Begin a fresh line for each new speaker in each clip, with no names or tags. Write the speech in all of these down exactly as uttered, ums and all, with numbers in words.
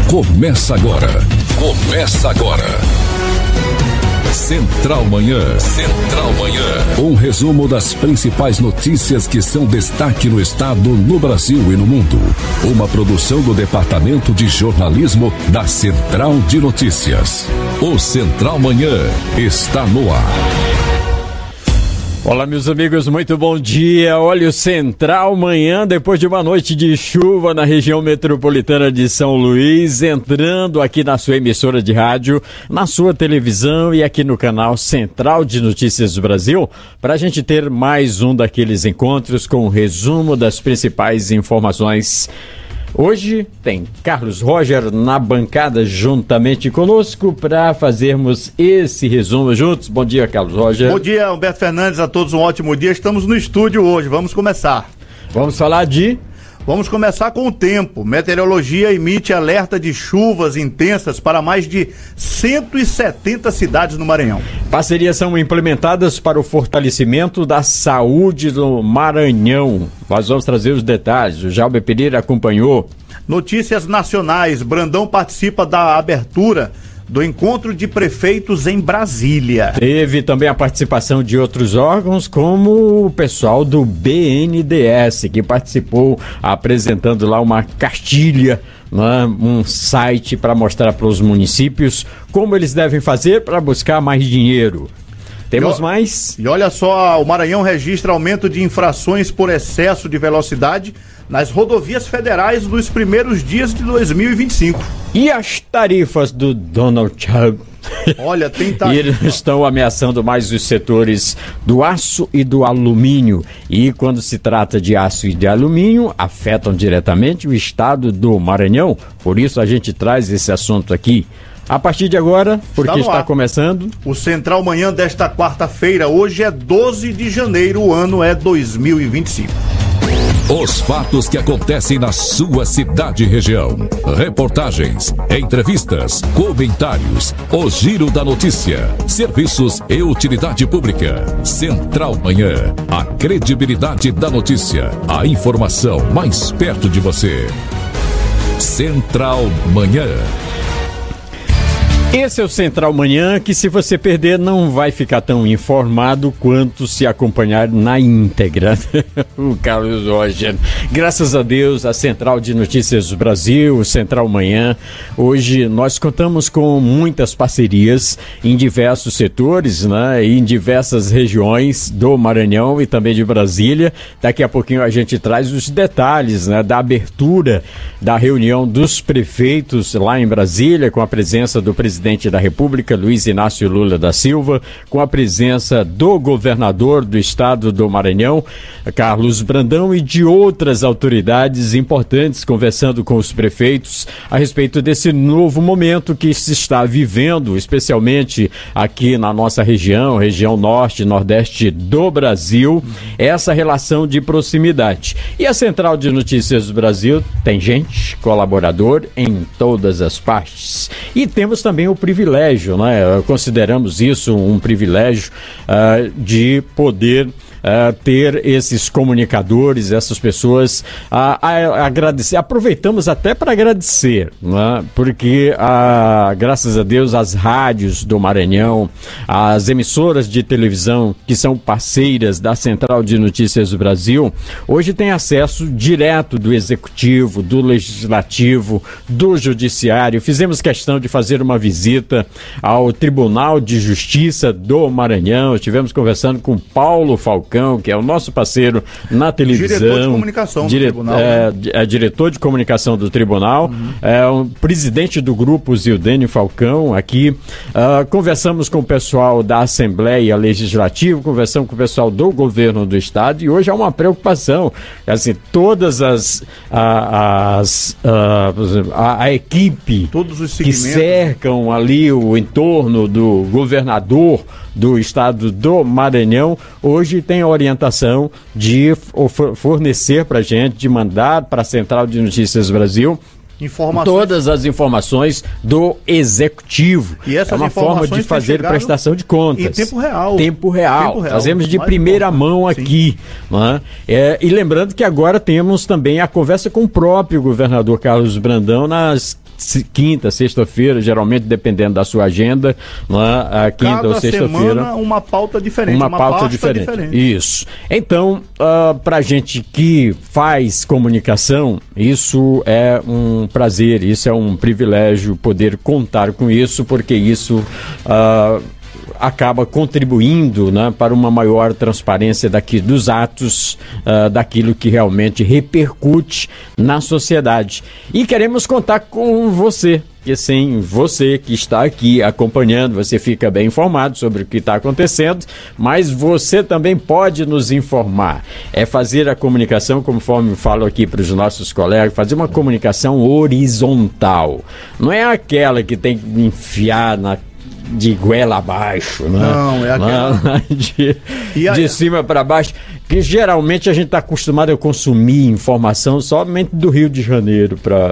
Começa agora. Começa agora. Central Manhã. Central Manhã. Um resumo das principais notícias que são destaque no estado, no Brasil e no mundo. Uma produção do Departamento de Jornalismo da Central de Notícias. O Central Manhã está no ar.
Olá, meus amigos, muito bom dia. Olha o Central Manhã, depois de uma noite de chuva na região metropolitana de São Luís, entrando aqui na sua emissora de rádio, na sua televisão e aqui no canal Central de Notícias do Brasil, para a gente ter mais um daqueles encontros com o resumo das principais informações. Hoje tem Carlos Roger na bancada juntamente conosco para fazermos esse resumo juntos. Bom dia, Carlos Roger.
Bom dia, Humberto Fernandes, a todos um ótimo dia. Estamos no estúdio hoje, vamos começar.
Vamos falar de...
Vamos começar com o tempo. Meteorologia emite alerta de chuvas intensas para mais de cento e setenta cidades no Maranhão.
Parcerias são implementadas para o fortalecimento da saúde do Maranhão. Nós vamos trazer os detalhes. O Jalber Pereira acompanhou.
Notícias nacionais. Brandão participa da abertura do encontro de prefeitos em Brasília.
Teve também a participação de outros órgãos, como o pessoal do B N D E S, que participou apresentando lá uma cartilha, né, um site para mostrar para os municípios como eles devem fazer para buscar mais dinheiro. Temos
e,
mais?
E olha só, o Maranhão registra aumento de infrações por excesso de velocidade nas rodovias federais nos primeiros dias de dois mil e vinte e cinco.
E as tarifas do Donald Trump?
Olha, tem tarifa.
E eles estão ameaçando mais os setores do aço e do alumínio. E quando se trata de aço e de alumínio, afetam diretamente o estado do Maranhão. Por isso a gente traz esse assunto aqui. A partir de agora, porque está, está começando...
O Central Manhã desta quarta-feira, hoje é doze de janeiro, o ano é dois mil e vinte e cinco.
Os fatos que acontecem na sua cidade e região. Reportagens, entrevistas, comentários, o giro da notícia, serviços e utilidade pública. Central Manhã, a credibilidade da notícia, a informação mais perto de você. Central Manhã.
Esse é o Central Manhã, que se você perder não vai ficar tão informado quanto se acompanhar na íntegra. O Carlos Roger. Graças a Deus, a Central de Notícias do Brasil, o Central Manhã. Hoje nós contamos com muitas parcerias em diversos setores, né, em diversas regiões do Maranhão e também de Brasília. Daqui a pouquinho a gente traz os detalhes, né, da abertura da reunião dos prefeitos lá em Brasília, com a presença do presidente presidente da República, Luiz Inácio Lula da Silva, com a presença do governador do estado do Maranhão, Carlos Brandão, e de outras autoridades importantes, conversando com os prefeitos a respeito desse novo momento que se está vivendo, especialmente aqui na nossa região, região norte e nordeste do Brasil, essa relação de proximidade. E a Central de Notícias do Brasil tem gente, colaborador em todas as partes. E temos também o privilégio, né? Consideramos isso um privilégio uh, de poder Uh, ter esses comunicadores, essas pessoas a, a, a agradecer. Aproveitamos até para agradecer, né? Porque uh, graças a Deus as rádios do Maranhão, as emissoras de televisão que são parceiras da Central de Notícias do Brasil, hoje têm acesso direto do Executivo, do Legislativo, do Judiciário. Fizemos questão de fazer uma visita ao Tribunal de Justiça do Maranhão. Estivemos conversando com Paulo Falcão, que é o nosso parceiro na televisão.
Diretor de comunicação
dire,
do tribunal.
É, né? é diretor de comunicação do tribunal, uhum. é o presidente do grupo Zildênio Falcão aqui. Uh, conversamos com o pessoal da Assembleia Legislativa, conversamos com o pessoal do governo do estado, e hoje há uma preocupação. Assim, todas as a, as, uh, a, a equipe
Todos os
que cercam ali o entorno do governador do estado do Maranhão, hoje tem a orientação de fornecer para a gente, de mandar para a Central de Notícias Brasil
Informações.
todas as informações do Executivo.
E essas
é uma forma de fazer prestação de contas.
Em tempo real.
Tempo real.
Tempo real.
Fazemos de
Mais
primeira
importante.
mão aqui. Né? É, e lembrando que agora temos também a conversa com o próprio governador Carlos Brandão nas quinta, sexta-feira, geralmente dependendo da sua agenda, não é? A quinta
Cada
ou sexta-feira.
semana uma pauta diferente,
uma,
uma
pauta
pasta
diferente.
diferente.
Isso. Então, uh, pra gente que faz comunicação, isso é um prazer, isso é um privilégio poder contar com isso, porque isso uh, acaba contribuindo, né, para uma maior transparência daqui dos atos, uh, daquilo que realmente repercute na sociedade. E queremos contar com você, porque sem você que está aqui acompanhando, você fica bem informado sobre o que está acontecendo, mas você também pode nos informar. É fazer a comunicação, conforme falo aqui para os nossos colegas, fazer uma comunicação horizontal. Não é aquela que tem que enfiar na de goela abaixo, né?
Não, é aquela
de, de cima para baixo, que geralmente a gente está acostumado a consumir informação somente do Rio de Janeiro para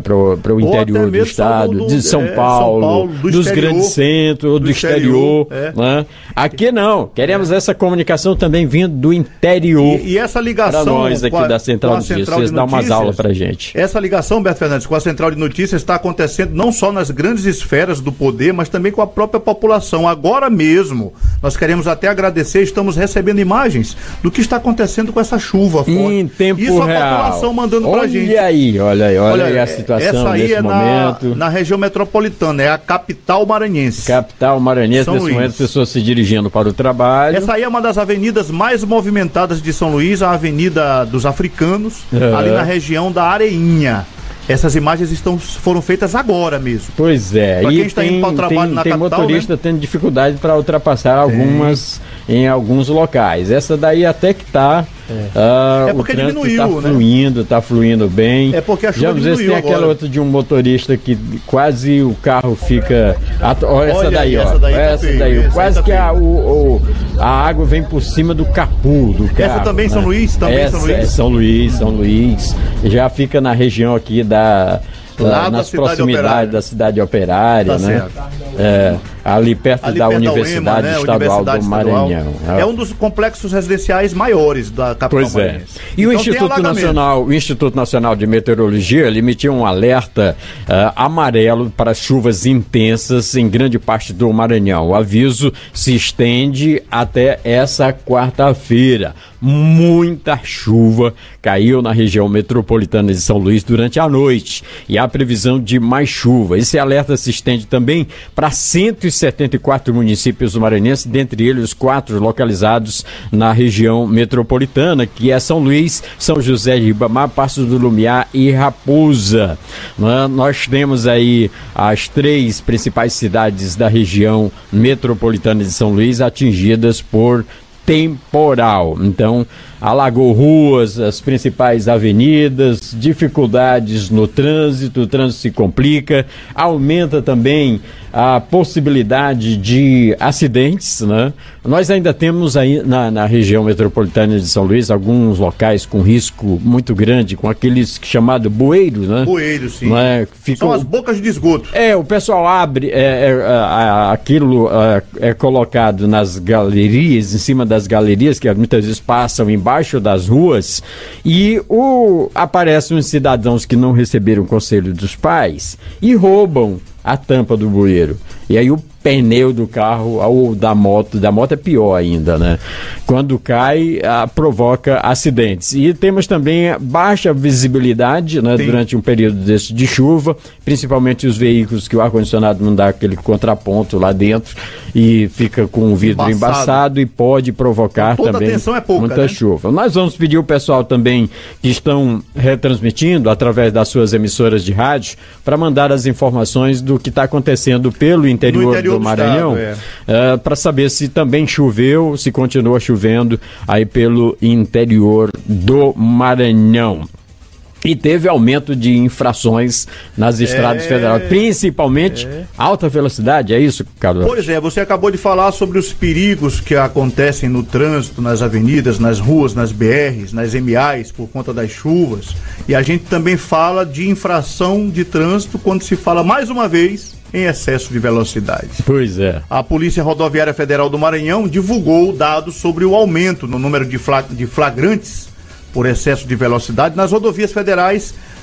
é. o interior do estado, do, de São, é, Paulo, São Paulo, do dos exterior, grandes centros, do, do exterior. exterior é. Né? Aqui não, queremos essa comunicação também vindo do interior.
E, e essa ligação
para nós aqui a, da Central de Notícias, vocês dão umas aulas para gente.
Essa ligação, Beto Fernandes, com a Central de Notícias está acontecendo não só nas grandes esferas do poder, mas também com a própria população. Agora mesmo, nós queremos até agradecer, estamos recebendo imagens do que está acontecendo com essa chuva forte.
Em tempo
Isso
real.
A população mandando
olha
pra gente.
Olha aí, olha aí, olha, olha aí a situação
essa aí
nesse
é
momento.
Na, na região metropolitana, é a capital maranhense.
Capital maranhense,
São
nesse
Luís.
momento, pessoas se dirigindo para o trabalho.
Essa aí é uma das avenidas mais movimentadas de São Luís, a Avenida dos Africanos, uhum. ali na região da Areinha. Essas imagens estão, foram feitas agora mesmo.
Pois é.
Pra quem
e
está
tem,
indo para o trabalho
tem,
na
tem
capital,
motorista
né?
tendo dificuldade para ultrapassar algumas em alguns locais. Essa daí até que está. É, uh,
é porque
o trânsito
diminuiu,
tá
né?
fluindo, tá fluindo bem.
É porque a chuva
Já diminuiu tem
agora.
aquela outra de um motorista que quase o carro fica. Olha essa daí,
aí,
ó.
Essa daí,
essa
tá
daí
feio,
quase
tá
que a, o, o, a água vem por cima do capô do carro.
Essa também
né?
São Luís? Também
essa
São Luís?
É São Luís, São Luís. Já fica na região aqui da.
Lá
nas
da
proximidades da cidade operária,
tá
né? É, ali perto
ali
da
perto
Universidade
da U E M A, né?
Estadual
Universidade
do Maranhão.
É um dos complexos residenciais maiores da capital
Pois é.
maranhense.
E
então,
o Instituto Nacional, o Instituto Nacional de Meteorologia, ele emitiu um alerta uh, amarelo para chuvas intensas em grande parte do Maranhão. O aviso se estende até essa quarta-feira. Muita chuva caiu na região metropolitana de São Luís durante a noite e há previsão de mais chuva. Esse alerta se estende também para cento e setenta e quatro municípios do Maranhense, dentre eles os quatro localizados na região metropolitana, que é São Luís, São José de Ribamar, Passos do Lumiar e Raposa. Nós temos aí as três principais cidades da região metropolitana de São Luís atingidas por temporal. Então, alagou ruas, as principais avenidas, dificuldades no trânsito, o trânsito se complica, aumenta também a possibilidade de acidentes, né? Nós ainda temos aí na, na região metropolitana de São Luís alguns locais com risco muito grande, com aqueles chamados bueiros, né?
Bueiros, sim.
Né? Fica,
São as bocas de esgoto.
É, o pessoal abre, é, é, é, aquilo é, é colocado nas galerias, em cima das galerias, que muitas vezes passam embaixo das ruas, e o, aparecem uns cidadãos que não receberam o conselho dos pais e roubam a tampa do bueiro. E aí o pneu do carro ou da moto, da moto é pior ainda, né? Quando cai, ah, provoca acidentes. E temos também baixa visibilidade, né, durante um período desse de chuva, principalmente os veículos que o ar-condicionado não dá aquele contraponto lá dentro e fica com o vidro embaçado, embaçado e pode provocar
então, toda
também
atenção é pouca,
muita
né?
chuva. Nós vamos pedir o pessoal também que estão retransmitindo através das suas emissoras de rádio para mandar as informações do que está acontecendo pelo interior, interior do, do Maranhão, é. uh, para saber se também choveu, se continua chovendo aí pelo interior do Maranhão. E teve aumento de infrações nas estradas é, federais, principalmente é. alta velocidade, é isso, Carlos?
Pois é, você acabou de falar sobre os perigos que acontecem no trânsito, nas avenidas, nas ruas, nas B Rs, nas M As, por conta das chuvas. E a gente também fala de infração de trânsito quando se fala, mais uma vez, em excesso de velocidade.
Pois é.
A Polícia Rodoviária Federal do Maranhão divulgou dados sobre o aumento no número de, flag- de flagrantes por excesso de velocidade nas rodovias federais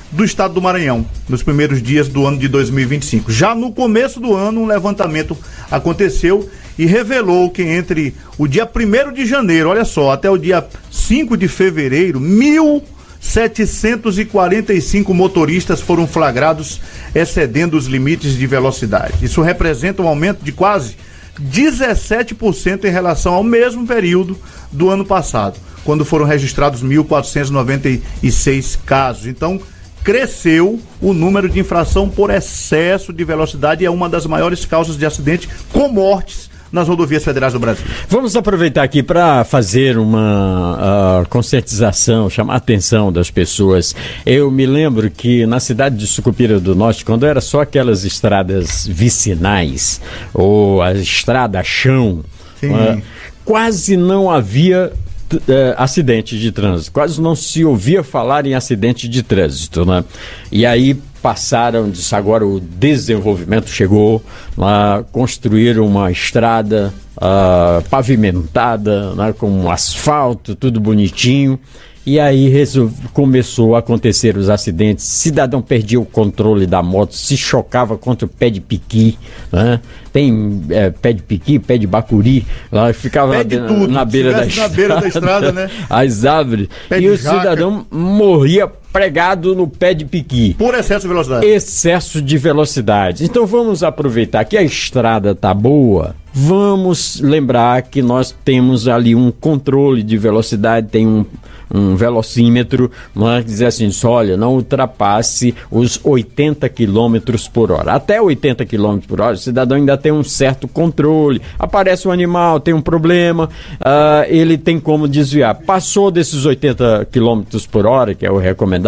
do estado do Maranhão, nos primeiros dias do ano de dois mil e vinte e cinco. Já no começo do ano, um levantamento aconteceu e revelou que entre o dia primeiro de janeiro, olha só, até o dia cinco de fevereiro, mil setecentos e quarenta e cinco motoristas foram flagrados excedendo os limites de velocidade. Isso representa um aumento de quase dezessete por cento em relação ao mesmo período do ano passado, quando foram registrados mil quatrocentos e noventa e seis casos. Então, cresceu o número de infração por excesso de velocidade e é uma das maiores causas de acidente com mortes nas rodovias federais do Brasil.
Vamos aproveitar aqui para fazer uma uh, conscientização, chamar a atenção das pessoas. Eu me lembro que na cidade de Sucupira do Norte, quando era só aquelas estradas vicinais, ou a estrada chão, uh, quase não havia uh, acidente de trânsito, quase não se ouvia falar em acidente de trânsito, né? E aí passaram, disse, agora o desenvolvimento chegou, lá construíram uma estrada uh, pavimentada, né, com asfalto, tudo bonitinho, e aí resolve, começou a acontecer os acidentes. Cidadão perdia o controle da moto, se chocava contra o pé de piqui, né? Tem é, pé de piqui, pé de bacuri, lá ficava na,
tudo,
na, beira da,
na
estrada,
beira da estrada, né?
As árvores, pé e o jaca. Cidadão morria pregado no pé de piqui.
Por excesso de velocidade.
Excesso de velocidade. Então vamos aproveitar que a estrada tá boa, vamos lembrar que nós temos ali um controle de velocidade, tem um, um velocímetro, mas dizer assim, olha, não ultrapasse os oitenta quilômetros por hora. Até oitenta quilômetros por hora, o cidadão ainda tem um certo controle. Aparece um animal, tem um problema, uh, ele tem como desviar. Passou desses oitenta quilômetros por hora, que é o recomendável,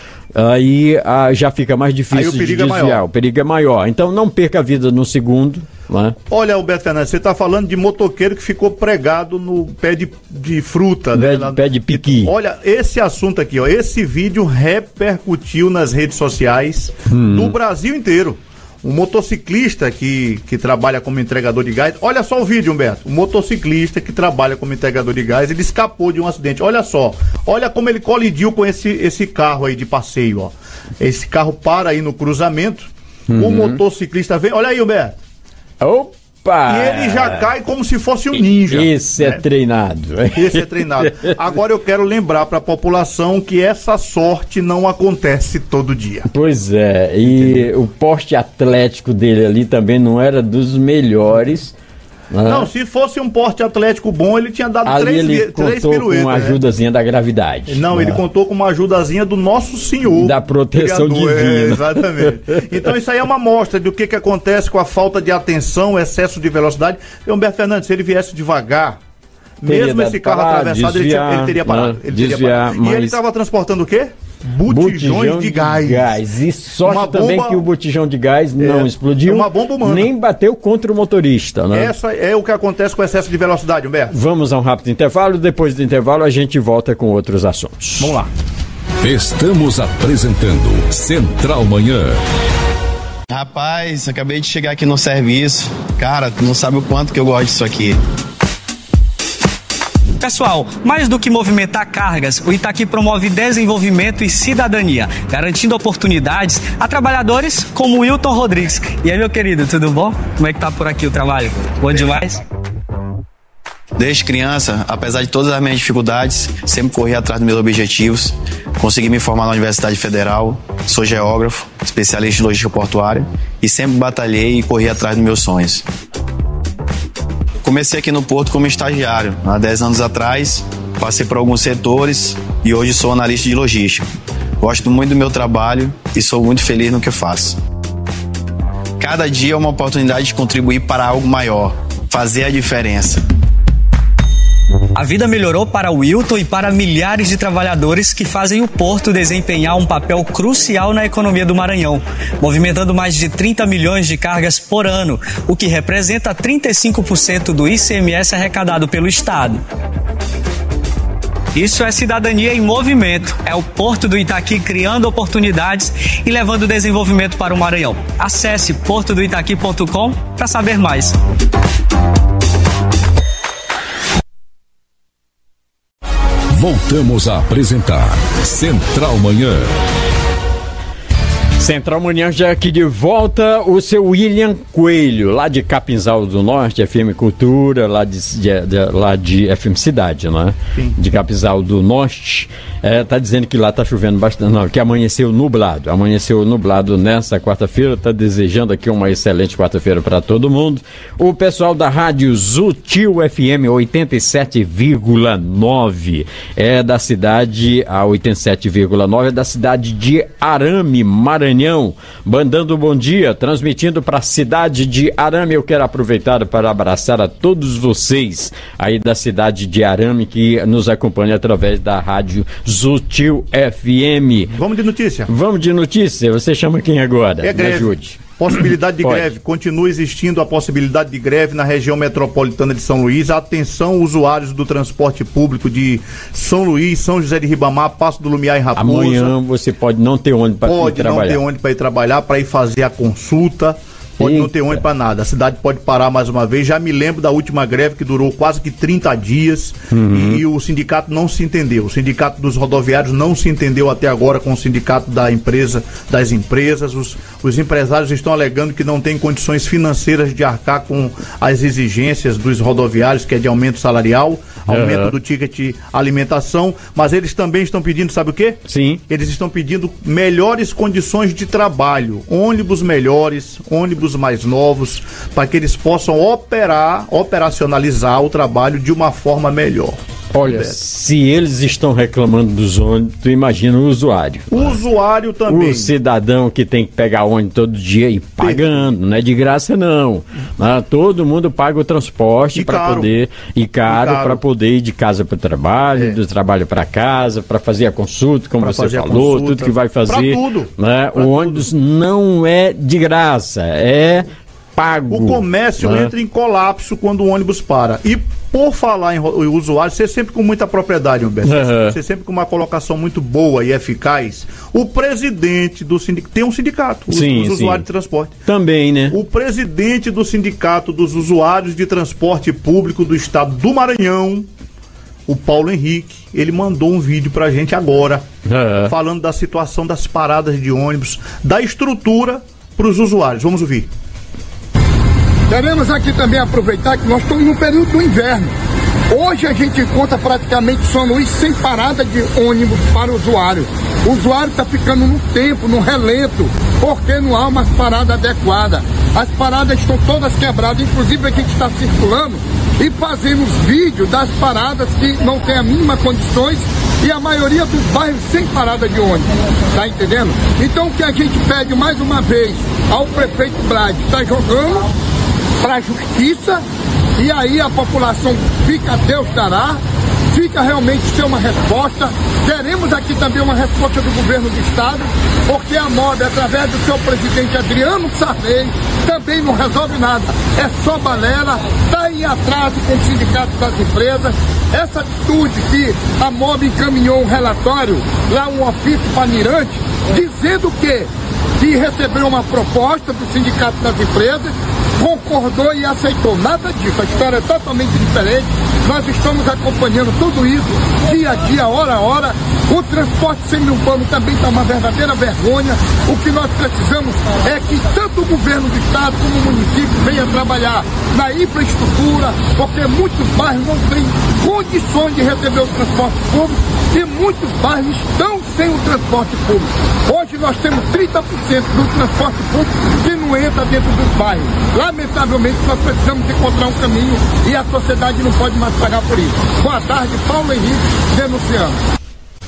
aí ah, já fica mais difícil de desviar, o perigo é maior. Então não perca a vida no segundo, né?
Olha, Alberto Fernandes, você está falando de motoqueiro que ficou pregado no pé de, de fruta,
pé,
né?
Pé de piqui.
Olha, esse assunto aqui, ó, esse vídeo repercutiu nas redes sociais
hum.
do Brasil inteiro. Um motociclista que, que trabalha como entregador de gás, olha só o vídeo, Humberto. Um motociclista que trabalha como entregador de gás, ele escapou de um acidente. Olha só, olha como ele colidiu com esse, esse carro aí de passeio, ó. Esse carro para aí no cruzamento, uhum. O motociclista vem, olha aí, Humberto.
Opa!
E ele já cai como se fosse um ninja.
Esse né? é treinado.
Esse é treinado. Agora eu quero lembrar para a população que essa sorte não acontece todo dia.
Pois é, e entendeu? O porte atlético dele ali também não era dos melhores.
Não, se fosse um porte atlético bom, ele tinha dado
ali
três,
ele
três
contou
piruetas.
Com uma ajudazinha, né? Da gravidade.
Não, ele contou com uma ajudazinha do nosso Senhor.
Da proteção
criador,
divina.
É, exatamente. Então isso aí é uma amostra do que, que acontece com a falta de atenção, excesso de velocidade. E Humberto Fernandes, se ele viesse devagar, teria mesmo esse carro parar, atravessado, desviar, ele, tinha, ele teria parado.
Né?
Ele
desviar,
teria parado.
mas...
E ele estava transportando o quê? Botijões
Botijão
de gás.
de gás. E sorte
uma
também
bomba...
que o botijão de gás
é,
não explodiu,
uma bomba humana.
Nem bateu contra o motorista, né?
Essa é o que acontece com excesso de velocidade, Humberto.
Vamos a um rápido intervalo, depois do intervalo a gente volta com outros assuntos.
Vamos lá.
Estamos apresentando Central Manhã.
Rapaz, acabei de chegar aqui no serviço. Cara, tu não sabe o quanto que eu gosto disso aqui.
Pessoal, mais do que movimentar cargas, o Itaqui promove desenvolvimento e cidadania, garantindo oportunidades a trabalhadores como o Wilton Rodrigues. E aí, meu querido, tudo bom? Como é que tá por aqui o trabalho? Bom demais?
Desde criança, apesar de todas as minhas dificuldades, sempre corri atrás dos meus objetivos. Consegui me formar na Universidade Federal, sou geógrafo, especialista em logística portuária e sempre batalhei e corri atrás dos meus sonhos. Comecei aqui no Porto como estagiário, há dez anos atrás, passei por alguns setores e hoje sou analista de logística. Gosto muito do meu trabalho e sou muito feliz no que faço. Cada dia é uma oportunidade de contribuir para algo maior, fazer a diferença.
A vida melhorou para o Wilton e para milhares de trabalhadores que fazem o Porto desempenhar um papel crucial na economia do Maranhão, movimentando mais de trinta milhões de cargas por ano, o que representa trinta e cinco por cento do I C M S arrecadado pelo Estado. Isso é cidadania em movimento. É o Porto do Itaqui criando oportunidades e levando desenvolvimento para o Maranhão. Acesse porto do itaqui ponto com para saber mais.
Voltamos a apresentar Central Manhã.
Central Manhã já aqui de volta, o seu William Coelho, lá de Capinzal do Norte, F M Cultura, lá de, de, de, lá de F M Cidade, né? Sim. De Capinzal do Norte, é, tá dizendo que lá tá chovendo bastante, não, que amanheceu nublado, amanheceu nublado nessa quarta-feira, tá desejando aqui uma excelente quarta-feira para todo mundo. O pessoal da Rádio Zutil F M oitenta e sete vírgula nove é da cidade, a oitenta e sete vírgula nove é da cidade de Arame, Maranhão. Mandando bom dia, transmitindo para a cidade de Arame. Eu quero aproveitar para abraçar a todos vocês aí da cidade de Arame que nos acompanham através da Rádio Zutil F M.
Vamos de notícia.
Vamos de notícia. Você chama quem agora?
É greve. Me ajude. Possibilidade de Pode. greve. Continua existindo a possibilidade de greve na região metropolitana de São Luís. Atenção, usuários do transporte público de São Luís, São José de Ribamar, Passo do Lumiar e Raposa.
Amanhã você pode não ter onde para ir trabalhar.
Pode não ter onde para ir trabalhar, para ir fazer a consulta. Pode Eita. não ter onde para nada. A cidade pode parar mais uma vez. Já me lembro da última greve que durou quase que trinta dias uhum. e, e o sindicato não se entendeu. O sindicato dos rodoviários não se entendeu até agora com o sindicato da empresa, das empresas. Os, os empresários estão alegando que não têm condições financeiras de arcar com as exigências dos rodoviários, que é de aumento salarial, aumento uhum. do ticket alimentação, mas eles também estão pedindo, sabe o quê?
Sim.
Eles estão pedindo melhores condições de trabalho, ônibus melhores, ônibus mais novos, para que eles possam operar, operacionalizar o trabalho de uma forma melhor.
Olha, Beto. Se eles estão reclamando dos ônibus, tu imagina o usuário.
O ah. usuário também.
O cidadão que tem que pegar ônibus todo dia e pagando, não é de graça não. Ah, todo mundo paga o transporte para poder, e caro, caro. para poder ir de casa para o trabalho, é. do trabalho para casa, para fazer a consulta, como pra você falou, consulta, tudo que vai fazer. Pra tudo. Né? Pra o ônibus tudo. não é de graça, é pago.
O comércio né? entra em colapso quando o ônibus para. E por falar em usuário, você sempre com muita propriedade, Humberto, uhum. você sempre com uma colocação muito boa e eficaz. O presidente do sindicato, tem um sindicato,
sim,
os, os
sim.
usuários de transporte.
Também, né?
O presidente do sindicato dos usuários de transporte público do estado do Maranhão, o Paulo Henrique, ele mandou um vídeo pra gente agora, uhum. falando da situação das paradas de ônibus, da estrutura para os usuários. Vamos ouvir.
Queremos aqui também aproveitar que nós estamos no período do inverno. Hoje a gente encontra praticamente São Luís sem parada de ônibus para o usuário. O usuário está ficando no tempo, no relento, porque não há uma parada adequada. As paradas estão todas quebradas, inclusive a gente está circulando e fazendo os vídeos das paradas que não tem a mínima condições e a maioria dos bairros sem parada de ônibus, tá entendendo? Então o que a gente pede mais uma vez ao prefeito Brade, está jogando para a justiça, e aí a população fica, Deus dará, fica realmente ser uma resposta. Teremos aqui também uma resposta do governo do estado, porque a MOB, através do seu presidente Adriano Sarney, também não resolve nada, é só balela, está em atraso com o sindicato das empresas. Essa atitude que a MOB encaminhou um relatório, lá um ofício para Mirante, dizendo que, que recebeu uma proposta do sindicato das empresas, concordou e aceitou. Nada disso, a história é totalmente diferente. Nós estamos acompanhando tudo isso, dia a dia, hora a hora. O transporte semi-urbano também está uma verdadeira vergonha. O que nós precisamos é que tanto o governo do estado como o município venha trabalhar na infraestrutura, porque muitos bairros não têm condições de receber o transporte público e muitos bairros estão sem o transporte público. Hoje nós temos trinta por cento do transporte público que não entra dentro dos bairros. Lamentavelmente nós precisamos encontrar um caminho e a sociedade não pode mais pagar por isso. Boa tarde, Paulo Henrique, denunciando.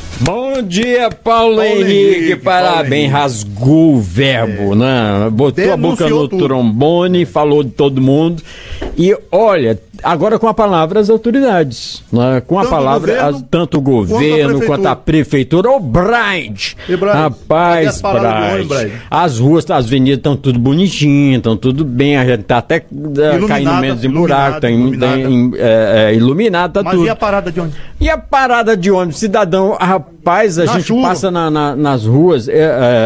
Bom dia, Paulo, Paulo Henrique, Henrique, parabéns, Paulo rasgou o verbo, é. né? Botou Denunciou a boca no tudo. trombone, falou de todo mundo. E olha, agora com a palavra as autoridades, né? Com a tanto palavra governo, as, tanto o governo quanto a prefeitura. Ô, Bride! Rapaz, Bride, as ruas, as avenidas estão tudo bonitinhas, estão tudo bem, a gente tá até uh, caindo menos em buraco, tá iluminado, é, é, iluminado, tá
Mas
tudo.
Mas e a parada de ônibus?
E a parada de ônibus, cidadão, rapaz, a na gente chuva. passa na, na, nas ruas, é, é, a,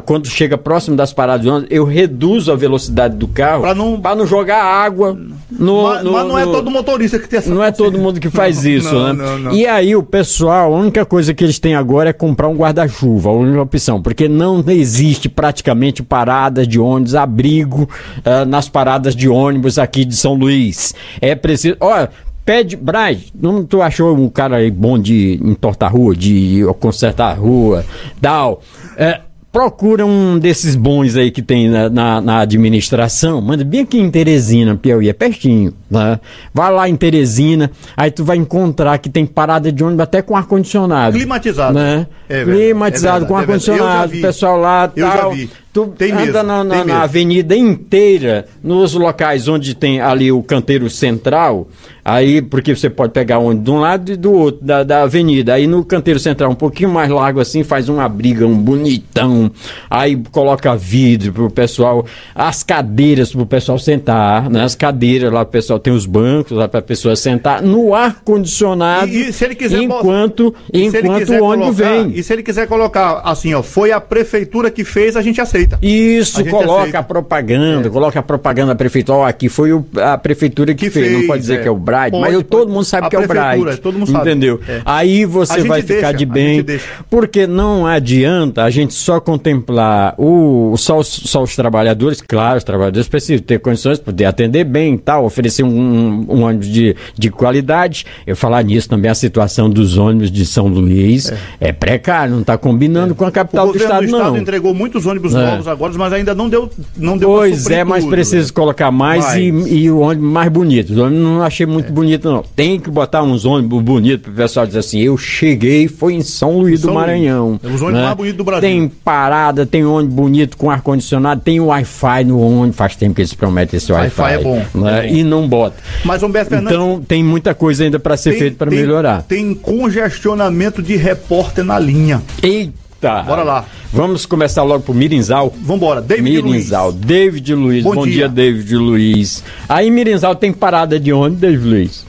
quando chega próximo das paradas de ônibus, eu reduzo a velocidade do carro para
não,
não jogar água. No,
mas,
no,
mas não
no,
é todo motorista que tem essa...
Não é todo mundo que faz
não,
isso,
não,
né?
Não, não.
E aí o pessoal, a única coisa que eles têm agora é comprar um guarda-chuva, a única opção, porque não existe praticamente paradas de ônibus, abrigo uh, nas paradas de ônibus aqui de São Luís. É preciso... Olha, pede, Braz, não tu achou um cara aí bom de entortar a rua, de consertar a rua, tal? É, procura um desses bons aí que tem na, na, na administração, manda bem aqui em Teresina, Piauí, é pertinho, né? Vai lá em Teresina, aí tu vai encontrar que tem parada de ônibus até com ar-condicionado.
Climatizado.
Né?
É verdade,
Climatizado
é
com ar-condicionado, o pessoal lá,
eu
tal.
Já vi.
Tu
tem
anda
mesmo,
na, na,
tem
na avenida inteira, nos locais onde tem ali o canteiro central, aí, porque você pode pegar ônibus de um lado e do outro, da, da avenida, aí no canteiro central, um pouquinho mais largo assim, faz um abrigo, um bonitão, aí coloca vidro pro pessoal, as cadeiras pro pessoal sentar, né, as cadeiras lá pro pessoal, tem os bancos lá pra pessoa sentar, no ar-condicionado,
e, e se ele quiser
enquanto,
e
enquanto o ônibus
colocar,
vem.
E se ele quiser colocar assim, ó, foi a prefeitura que fez, a gente aceita.
Isso, coloca
aceita.
a propaganda, é. coloca a propaganda da prefeitura. Ó, aqui foi o, a prefeitura que, que fez. fez, não pode dizer é. que é o Bride, pode, mas eu, todo mundo sabe que é o Bride.
Todo mundo sabe.
Entendeu? É. Aí você vai
deixa,
ficar de bem, porque não adianta a gente só contemplar o, só, os, só os trabalhadores, claro, os trabalhadores precisam ter condições de poder atender bem e tal, oferecer um, um, um ônibus de, de qualidade. Eu falar nisso também, a situação dos ônibus de São Luís é, é precária, não está combinando é. com a capital do estado, não. O
estado entregou muitos ônibus é. novos agora, mas ainda não deu, não deu
Pois é, mas precisa né? colocar mais, mais. E, e o ônibus mais bonito. Os ônibus não achei muito é. bonito, não. Tem que botar uns ônibus bonitos para o pessoal dizer assim, eu cheguei, foi em São Luís São do Maranhão.
É os ônibus né? mais bonitos do Brasil.
Tem parada, tem ônibus bonito com ar-condicionado, tem Wi-Fi no ônibus, faz tempo que eles prometem esse Wi-Fi.
Wi-Fi é bom.
Né?
É bom.
E não bota.
Mas, Humberto Fernandes,
então tem muita coisa ainda para ser
tem,
feito para
tem,
melhorar.
Tem congestionamento de repórter na linha.
Eita!
Bora lá.
Vamos começar logo pro Mirinzal.
Vambora, David
Mirinzal,
Luiz.
David Luiz. Bom, Bom dia. dia, David Luiz. Aí Mirinzal tem parada de ônibus, David Luiz?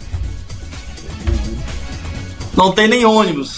Não tem nem ônibus.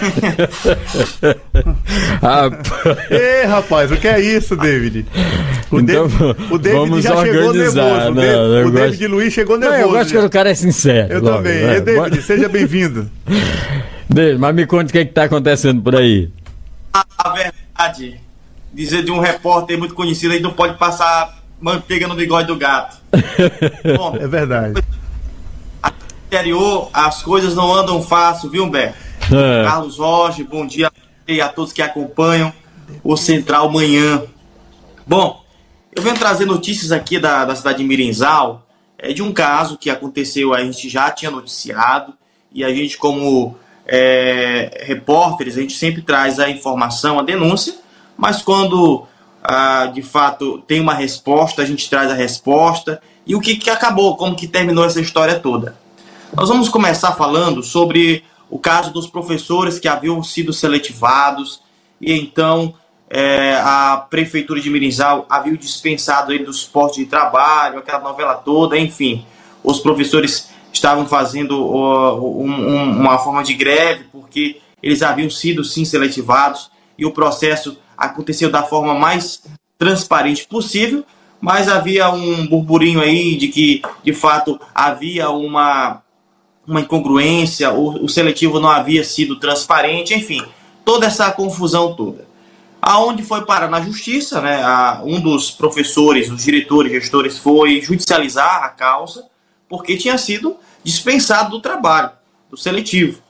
Ei, rapaz, o que é isso, David? O,
então,
David, o David
vamos
já chegou nervoso.
Não,
o David, o David
gosto...
Luiz chegou nervoso.
Não, eu gosto
já.
que o cara é sincero.
Eu
logo,
também.
Né?
É, David, seja bem-vindo.
David, mas me conte o que é está acontecendo por aí.
A verdade, dizer de um repórter muito conhecido, aí não pode passar manteiga no bigode do gato.
Bom, é verdade.
No interior, as coisas não andam fácil, viu, Humberto? É. Carlos Rocha, bom dia a todos que acompanham o Central Manhã. Bom, eu venho trazer notícias aqui da, da cidade de Mirinzal, é, de um caso que aconteceu, a gente já tinha noticiado, e a gente, como é, repórteres, a gente sempre traz a informação, a denúncia, mas quando ah, de fato tem uma resposta, a gente traz a resposta, e o que, que acabou, como que terminou essa história toda. Nós vamos começar falando sobre o caso dos professores que haviam sido seletivados, e então é, a prefeitura de Mirinzal havia dispensado ele dos postos de trabalho, aquela novela toda, enfim. Os professores estavam fazendo uh, um, um, uma forma de greve, porque eles haviam sido sim seletivados, e o processo aconteceu da forma mais transparente possível, mas havia um burburinho aí de que, de fato, havia uma... uma incongruência, o, o seletivo não havia sido transparente, enfim, toda essa confusão toda. Aonde foi parar na justiça, né? A, um dos professores, os diretores, gestores, foi judicializar a causa, porque tinha sido dispensado do trabalho, do seletivo.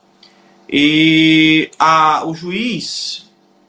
E a, o juiz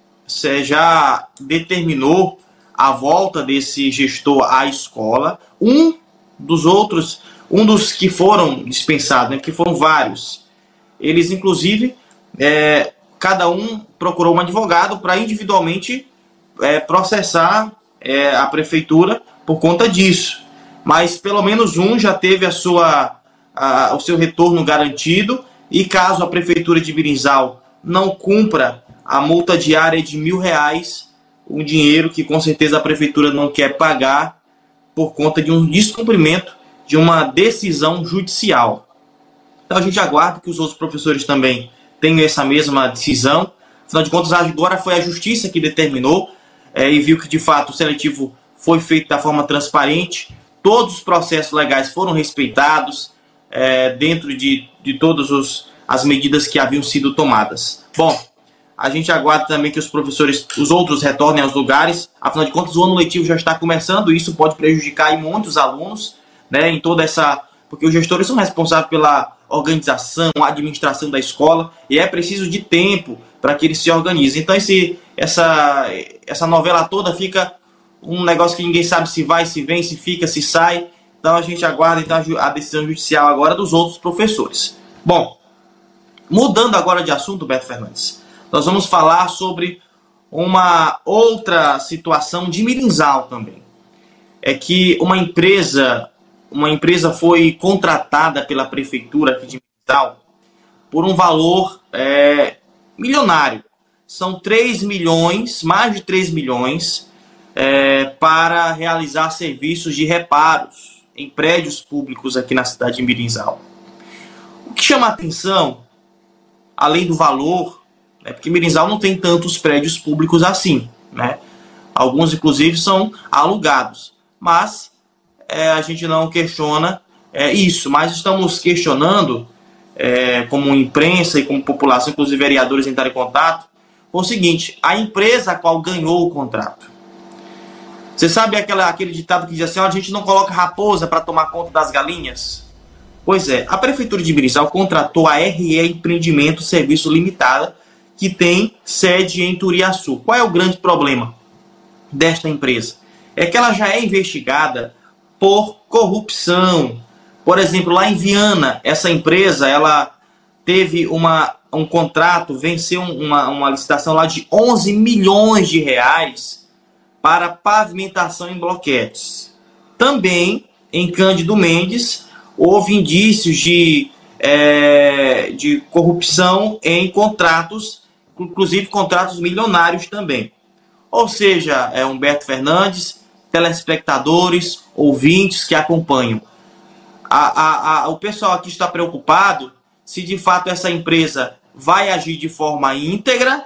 já determinou a volta desse gestor à escola. Um dos outros... Um dos que foram dispensados, né, porque foram vários, eles inclusive, é, cada um procurou um advogado para individualmente é, processar é, a prefeitura por conta disso. Mas pelo menos um já teve a sua, a, o seu retorno garantido, e caso a prefeitura de Mirinzal não cumpra a multa diária de mil reais, um dinheiro que com certeza a prefeitura não quer pagar por conta de um descumprimento de uma decisão judicial. Então a gente aguarda que os outros professores também tenham essa mesma decisão. Afinal de contas, agora foi a justiça que determinou. é, e viu que de fato o seletivo foi feito da forma transparente, todos os processos legais foram respeitados é, dentro de, de todas os, as medidas que haviam sido tomadas. Bom, a gente aguarda também que os professores, os outros, retornem aos lugares. Afinal de contas, o ano letivo já está começando e isso pode prejudicar aí muitos alunos, né, em toda essa... Porque os gestores são responsáveis pela organização, administração da escola, e é preciso de tempo para que eles se organizem. Então, esse, essa, essa novela toda fica um negócio que ninguém sabe se vai, se vem, se fica, se sai. Então, a gente aguarda então, a decisão judicial agora dos outros professores. Bom, mudando agora de assunto, Beto Fernandes, nós vamos falar sobre uma outra situação de Mirinzal também. É que uma empresa, uma empresa foi contratada pela prefeitura aqui de Mirinzal por um valor é, milionário. São três milhões, mais de três milhões, é, para realizar serviços de reparos em prédios públicos aqui na cidade de Mirinzal. O que chama a atenção, além do valor, é porque Mirinzal não tem tantos prédios públicos assim, né? Alguns, inclusive, são alugados. Mas é, a gente não questiona é, isso. Mas estamos questionando, é, como imprensa e como população, inclusive vereadores entraram em contato, com o seguinte: a empresa a qual ganhou o contrato. Você sabe aquela, aquele ditado que diz assim, ó, a gente não coloca raposa para tomar conta das galinhas? Pois é, a Prefeitura de Mirinzal contratou a R E Empreendimento Serviço Limitada, que tem sede em Turiaçu. Qual é o grande problema desta empresa? É que ela já é investigada por corrupção. Por exemplo, lá em Viana, essa empresa ela teve uma, um contrato, venceu uma, uma licitação lá de onze milhões de reais para pavimentação em bloquetes. Também, em Cândido Mendes, houve indícios de, é, de corrupção em contratos, inclusive contratos milionários também. Ou seja, é Humberto Fernandes, telespectadores, ouvintes que acompanham. A, a, a, o pessoal aqui está preocupado se de fato essa empresa vai agir de forma íntegra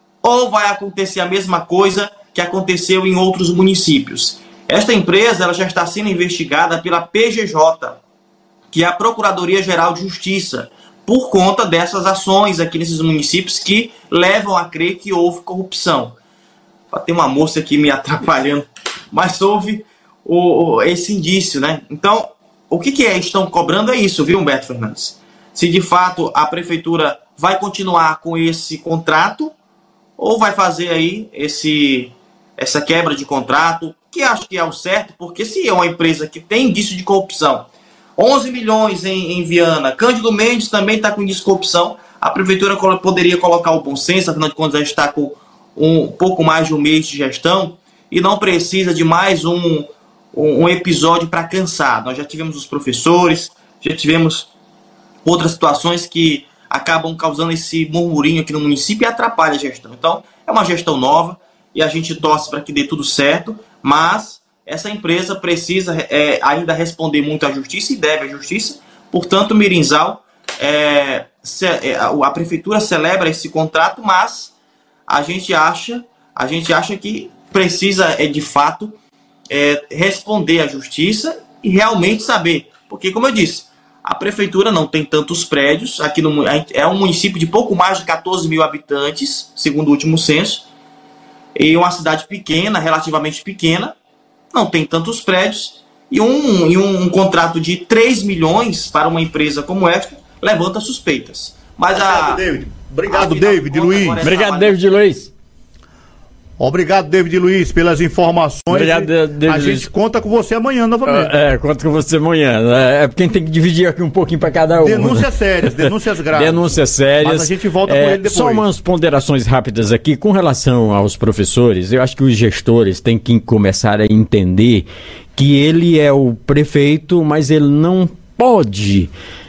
ou vai acontecer a mesma coisa que aconteceu em outros municípios. Esta empresa ela já está sendo investigada pela P G J, que é a Procuradoria-Geral de Justiça, por conta dessas ações aqui nesses municípios que levam a crer que houve corrupção. Tem uma moça aqui me atrapalhando, mas houve o, o, esse indício, né? Então, o que, que é, estão cobrando é isso, viu, Humberto Fernandes? Se de fato a prefeitura vai continuar com esse contrato ou vai fazer aí esse, essa quebra de contrato, que acho que é o certo, porque se é uma empresa que tem indício de corrupção, onze milhões em, em Viana, Cândido Mendes também está com indício de corrupção, a prefeitura poderia colocar o bom senso, afinal de contas a gente está com um pouco mais de um mês de gestão e não precisa de mais um, um, um episódio para cansar. Nós já tivemos os professores, já tivemos outras situações que acabam causando esse murmurinho aqui no município e atrapalha a gestão. Então, é uma gestão nova e a gente torce para que dê tudo certo, mas essa empresa precisa é, ainda responder muito à justiça e deve à justiça. Portanto, Mirinzal, é, se, é, a prefeitura celebra esse contrato, mas a gente acha, a gente acha que precisa, é, de fato, é, responder à justiça e realmente saber. Porque, como eu disse, a prefeitura não tem tantos prédios. Aqui no, é um município de pouco mais de quatorze mil habitantes, segundo o último censo, e uma cidade pequena, relativamente pequena, não tem tantos prédios, e um, e um, um contrato de três milhões para uma empresa como esta levanta suspeitas. Mas a...
David. Obrigado, David Luiz.
Obrigado, David Luiz.
Obrigado, David Luiz, pelas informações.
Obrigado, David
A
Luiz.
gente conta com você amanhã novamente.
É, é, conta com você amanhã. É, é porque tem que dividir aqui um pouquinho para cada um.
Denúncias sérias, denúncias graves.
Denúncias sérias.
Mas a gente volta
é,
com ele depois.
Só umas ponderações rápidas aqui. Com relação aos professores, eu acho que os gestores têm que começar a entender que ele é o prefeito, mas ele não pode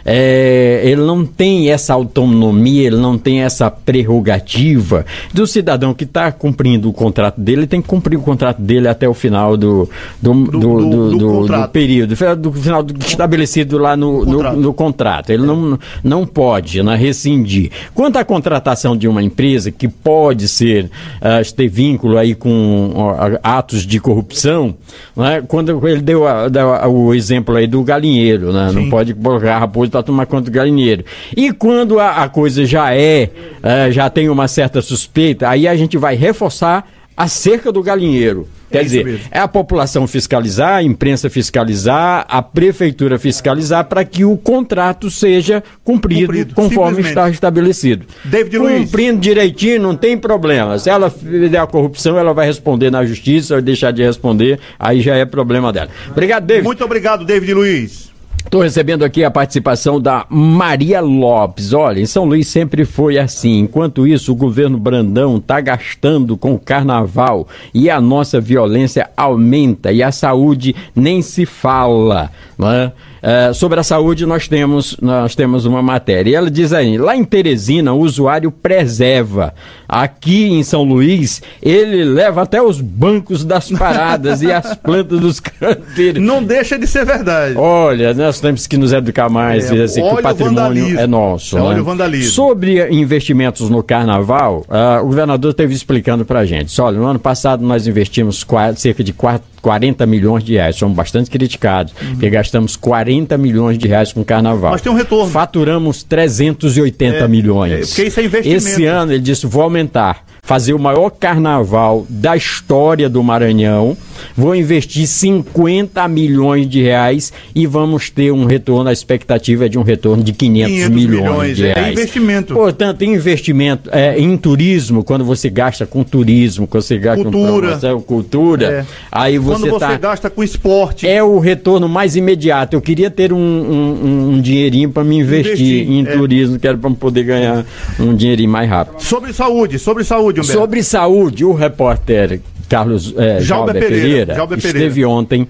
é, ele não tem essa autonomia, ele não tem essa prerrogativa do cidadão que está cumprindo o contrato dele, ele tem que cumprir o contrato dele até o final do, do, do, do, do, do, do, do período, do final do, estabelecido lá no, no, contrato. no, no contrato. Ele é. não, não pode né, rescindir. Quanto à contratação de uma empresa que pode ser, uh, ter vínculo aí com uh, atos de corrupção, né, quando ele deu, a, deu a, o exemplo aí do galinheiro, né, não pode colocar raposo para tomar conta do galinheiro. E quando a, a coisa já é, uh, já tem uma certa suspeita, aí a gente vai reforçar a cerca do galinheiro. Quer é dizer, é a população fiscalizar, a imprensa fiscalizar, a prefeitura fiscalizar para que o contrato seja cumprido, cumprido conforme está estabelecido.
David
Cumprindo
Luiz.
direitinho, não tem problema. Se ela der a corrupção, ela vai responder na justiça, ou deixar de responder, aí já é problema dela. Obrigado, David.
Muito obrigado, David Luiz.
Estou recebendo aqui a participação da Maria Lopes. Olha, em São Luís sempre foi assim. Enquanto isso, o governo Brandão está gastando com o carnaval e a nossa violência aumenta e a saúde nem se fala, né? Uh, sobre a saúde nós temos, nós temos uma matéria. E ela diz aí, lá em Teresina o usuário preserva. Aqui em São Luís, ele leva até os bancos das paradas e as plantas dos canteiros.
Não deixa de ser verdade.
Olha, nós temos que nos educar mais, é, assim, que o patrimônio o é nosso.
É,
né?
Olha o vandalismo.
Sobre investimentos no carnaval, uh, o governador esteve explicando pra gente. Olha, no ano passado nós investimos quase, cerca de quarenta milhões de reais. Somos bastante criticados, uhum. porque gastamos quarenta milhões de reais com carnaval.
Mas tem um retorno.
Faturamos trezentos e oitenta
é,
milhões.
É, porque isso é investimento.
Esse ano ele disse, vou aumentar, fazer o maior carnaval da história do Maranhão, vou investir cinquenta milhões de reais e vamos ter um retorno, a expectativa é de um retorno de quinhentos milhões de reais.
É investimento.
Portanto, investimento é, em turismo, quando você gasta com turismo, quando você gasta
cultura.
com promoção, cultura, é. aí você
Quando você
tá,
gasta com esporte.
É o retorno mais imediato. Eu queria ter um, um, um dinheirinho para me investir, investir em é. turismo, que era para poder ganhar um dinheirinho mais rápido.
Sobre saúde, sobre saúde, Humberto.
Sobre saúde, o repórter Carlos é, Jalber Pereira, Pereira Jalber esteve Pereira. ontem uh,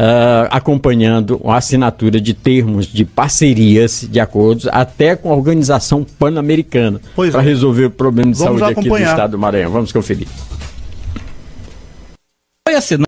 acompanhando a assinatura de termos de parcerias, de acordos, até com a Organização Pan-Americana, para é. resolver o problema de Vamos saúde acompanhar. aqui do estado do Maranhão. Vamos conferir.
Foi assinado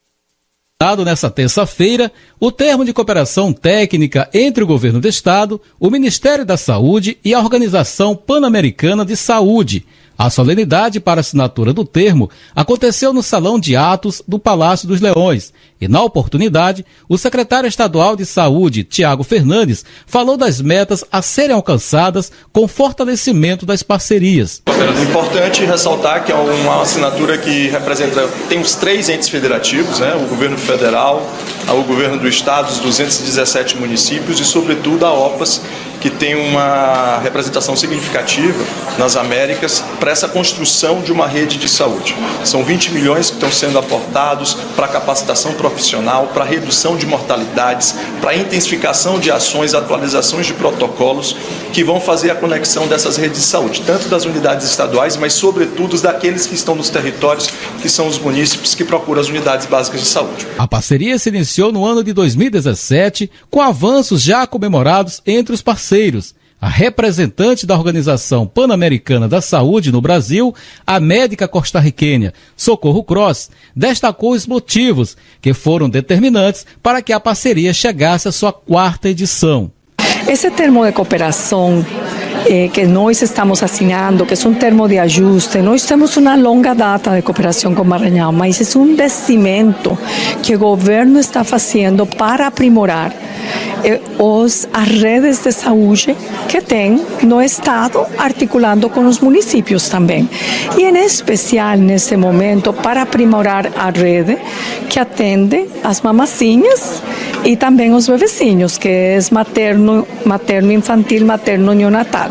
nesta terça-feira o termo de cooperação técnica entre o governo do estado, o Ministério da Saúde e a Organização Pan-Americana de Saúde. A solenidade para a assinatura do termo aconteceu no Salão de Atos do Palácio dos Leões e, na oportunidade, o secretário estadual de Saúde, Tiago Fernandes, falou das metas a serem alcançadas com fortalecimento das parcerias.
É importante ressaltar que é uma assinatura que representa, tem os três entes federativos, né? O governo federal, o governo do estado, os duzentos e dezessete municípios e, sobretudo, a OPAS, que tem uma representação significativa nas Américas para essa construção de uma rede de saúde. São vinte milhões que estão sendo aportados para capacitação profissional, para redução de mortalidades, para intensificação de ações, atualizações de protocolos que vão fazer a conexão dessas redes de saúde, tanto das unidades estaduais, mas sobretudo daqueles que estão nos territórios, que são os munícipes que procuram as unidades básicas de saúde.
A parceria se iniciou no ano de dois mil e dezessete, com avanços já comemorados entre os parceiros. A representante da Organização Pan-Americana da Saúde no Brasil, a médica costarriquenha Socorro Cross, destacou os motivos que foram determinantes para que a parceria chegasse à sua quarta edição.
Esse termo de cooperação Eh, que nós estamos assinando, que é um termo de ajuste. Nós temos uma longa data de cooperação com o Maranhão, mas é um investimento que o governo está fazendo para aprimorar eh, os, as redes de saúde que tem no estado, articulando com os municípios também. E em especial, nesse momento, para aprimorar a rede que atende as mamacinhas e também os bebecinhos, que é materno, materno infantil, materno neonatal.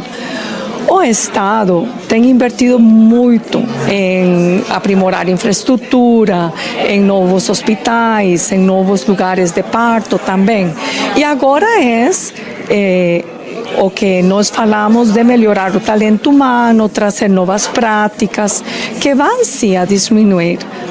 O Estado tem invertido muito em aprimorar infraestrutura, em novos hospitais, em novos lugares de parto também. E agora é eh, o que nós falamos de melhorar o talento humano, trazer novas práticas que vão sim a diminuir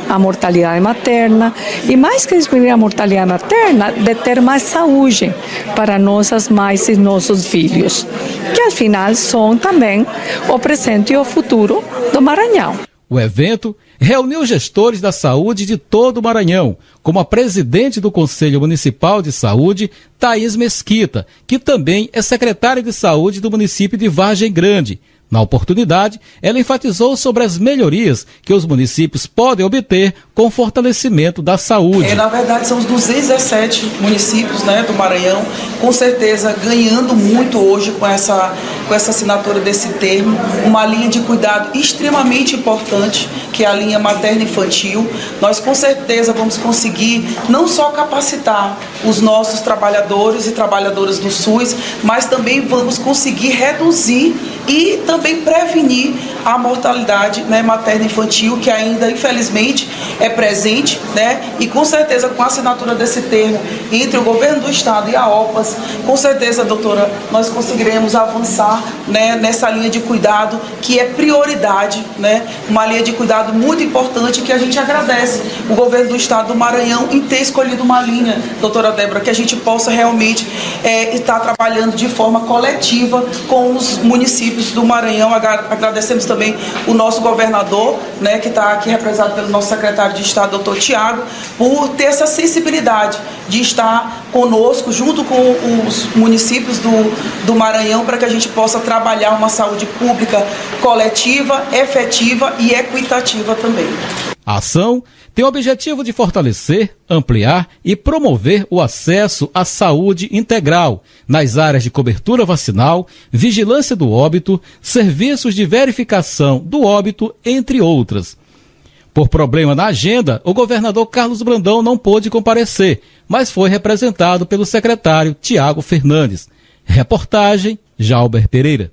a mortalidade materna e, mais que diminuir a mortalidade materna, de ter mais saúde para nossas mães e nossos filhos, que afinal são também o presente e o futuro do Maranhão.
O evento reuniu gestores da saúde de todo o Maranhão, como a presidente do Conselho Municipal de Saúde, Thaís Mesquita, que também é secretária de saúde do município de Vargem Grande. Na oportunidade, ela enfatizou sobre as melhorias que os municípios podem obter com o fortalecimento da saúde.
É, na verdade, são os duzentos e dezessete municípios, né, do Maranhão, com certeza ganhando muito hoje com essa, com essa assinatura desse termo, uma linha de cuidado extremamente importante, que é a linha materno-infantil. Nós, com certeza, vamos conseguir não só capacitar os nossos trabalhadores e trabalhadoras do SUS, mas também vamos conseguir reduzir e também prevenir a mortalidade, né, materno-infantil, que ainda, infelizmente, é presente, né, e com certeza com a assinatura desse termo entre o governo do estado e a OPAS, com certeza, doutora, nós conseguiremos avançar, né, nessa linha de cuidado que é prioridade, né, uma linha de cuidado muito importante que a gente agradece o governo do estado do Maranhão em ter escolhido uma linha, doutora Débora, que a gente possa realmente é, estar trabalhando de forma coletiva com os municípios do Maranhão. Agradecemos também o nosso governador, né, que está aqui representado pelo nosso secretário de Estado, doutor Tiago, por ter essa sensibilidade de estar conosco, junto com os municípios do, do Maranhão, para que a gente possa trabalhar uma saúde pública coletiva, efetiva e equitativa também.
A ação tem o objetivo de fortalecer, ampliar e promover o acesso à saúde integral nas áreas de cobertura vacinal, vigilância do óbito, serviços de verificação do óbito, entre outras. Por problema na agenda, o governador Carlos Brandão não pôde comparecer, mas foi representado pelo secretário Tiago Fernandes. Reportagem, Jalber Pereira.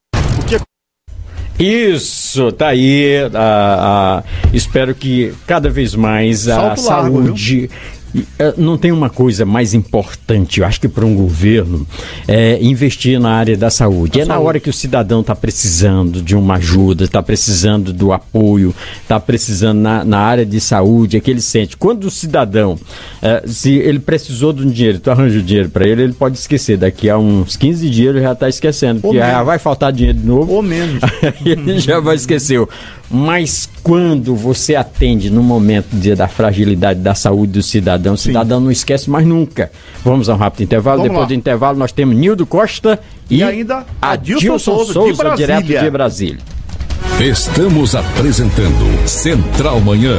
Isso, tá aí. A, a, espero que cada vez mais a Salto saúde. Largo, não tem uma coisa mais importante, eu acho que para um governo, é investir na área da saúde. A é saúde. Na hora que o cidadão está precisando de uma ajuda, está precisando do apoio, está precisando na, na área de saúde, é que ele sente. Quando o cidadão, é, se ele precisou de um dinheiro, tu arranja o dinheiro para ele, ele pode esquecer. Daqui a uns quinze dias ele já está esquecendo, porque ah, vai faltar dinheiro de novo.
Ou menos.
Ele já vai esquecer. Mas quando você atende no momento de, da fragilidade da saúde do cidadão, o cidadão Sim. não esquece mais nunca. Vamos a um rápido intervalo. Vamos Depois lá. do intervalo nós temos Nildo Costa e,
e ainda
Adilson Souza, Souza de direto de Brasília.
Estamos apresentando Central Manhã.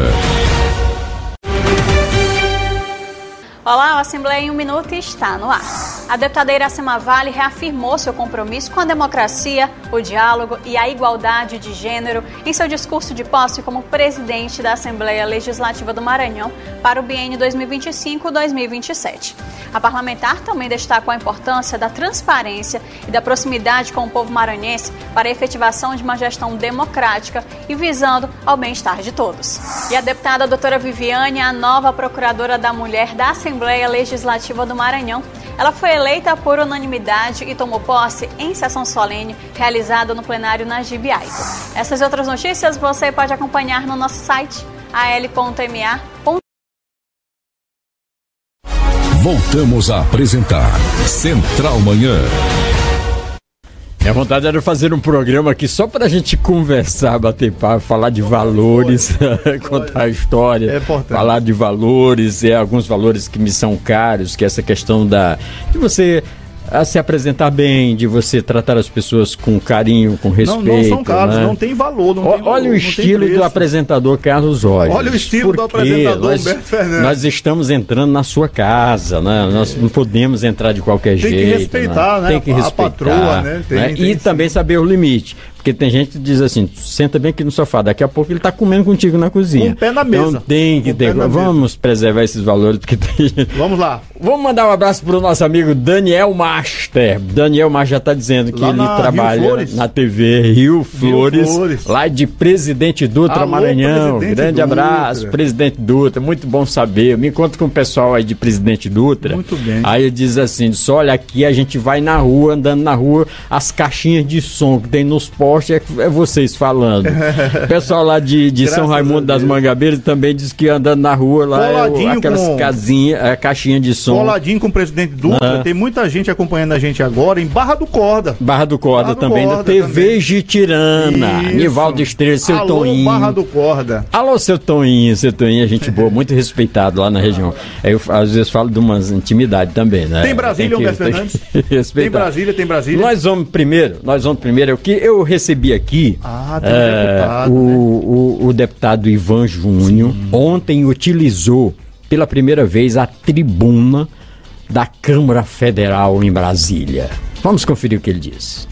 Olá, o Assembleia em um Minuto está no ar. A deputada Iracema Vale reafirmou seu compromisso com a democracia, o diálogo e a igualdade de gênero em seu discurso de posse como presidente da Assembleia Legislativa do Maranhão para o biênio dois mil e vinte e cinco a dois mil e vinte e sete. A parlamentar também destacou a importância da transparência e da proximidade com o povo maranhense para a efetivação de uma gestão democrática e visando ao bem-estar de todos. E a deputada doutora Viviane, a nova procuradora da mulher da Assembleia Legislativa do Maranhão. Ela foi eleita por unanimidade e tomou posse em sessão solene realizada no plenário Najib Aito. Essas e outras notícias você pode acompanhar no nosso site a l ponto m a ponto com.
Voltamos a apresentar Central Manhã.
Minha vontade era fazer um programa aqui só para a gente conversar, bater papo, falar de valores, contar a história, é falar de valores, é, alguns valores que me são caros, que é essa questão da, de você a se apresentar bem, de você tratar as pessoas com carinho, com respeito. Não, não são caros,
né? Não tem valor. Não
o,
tem valor
olha o estilo do apresentador Carlos Jorge.
Olha o estilo do apresentador
nós,
Humberto Fernandes.
Nós estamos entrando na sua casa, né? Nós não podemos entrar de qualquer
tem
jeito.
Tem que respeitar, né?
Tem que respeitar,
a patroa, né? Tem,
né?
Tem,
e
sim.
também saber o limite. Porque tem gente que diz assim, senta bem aqui no sofá, daqui a pouco ele está comendo contigo na cozinha.
Com o pé na mesa.
Então tem que ter. Vamos mesa. preservar esses valores, porque tem gente...
Vamos lá.
Vamos mandar um abraço para o nosso amigo Daniel Master. Daniel Master já está dizendo que lá ele trabalha na T V Rio Flores, Rio Flores, lá de Presidente Dutra, Alô, Maranhão. Presidente Grande Dutra. Abraço, Presidente Dutra. Muito bom saber. Eu me encontro com o pessoal aí de Presidente Dutra.
Muito bem.
Aí ele diz assim, olha, aqui a gente vai na rua, andando na rua, as caixinhas de som que tem nos postos forte é, é vocês falando. O pessoal lá de, de São Raimundo das Mangabeiras também diz que andando na rua lá, é, aquelas com... casinhas, a caixinha de som.
Coladinho com o presidente Dutra, ah. tem muita gente acompanhando a gente agora em Barra do Corda.
Barra do Corda Barra também, do Corda, da T V também. Gitirana, Nivaldo Estrela, seu
Alô,
Toninho.
Barra do Corda.
Alô, seu Toninho, seu Toninho é gente boa, muito respeitado lá na região. Eu às vezes falo de umas intimidades também, né?
Tem Brasília, Humberto Fernandes? Tem Brasília, tem Brasília.
Nós vamos primeiro, nós vamos primeiro, o que eu recebi aqui,
ah, tem
é,
deputado,
o, né? o, o deputado Ivan Júnior, Sim. ontem utilizou pela primeira vez a tribuna da Câmara Federal em Brasília. Vamos conferir o que ele disse.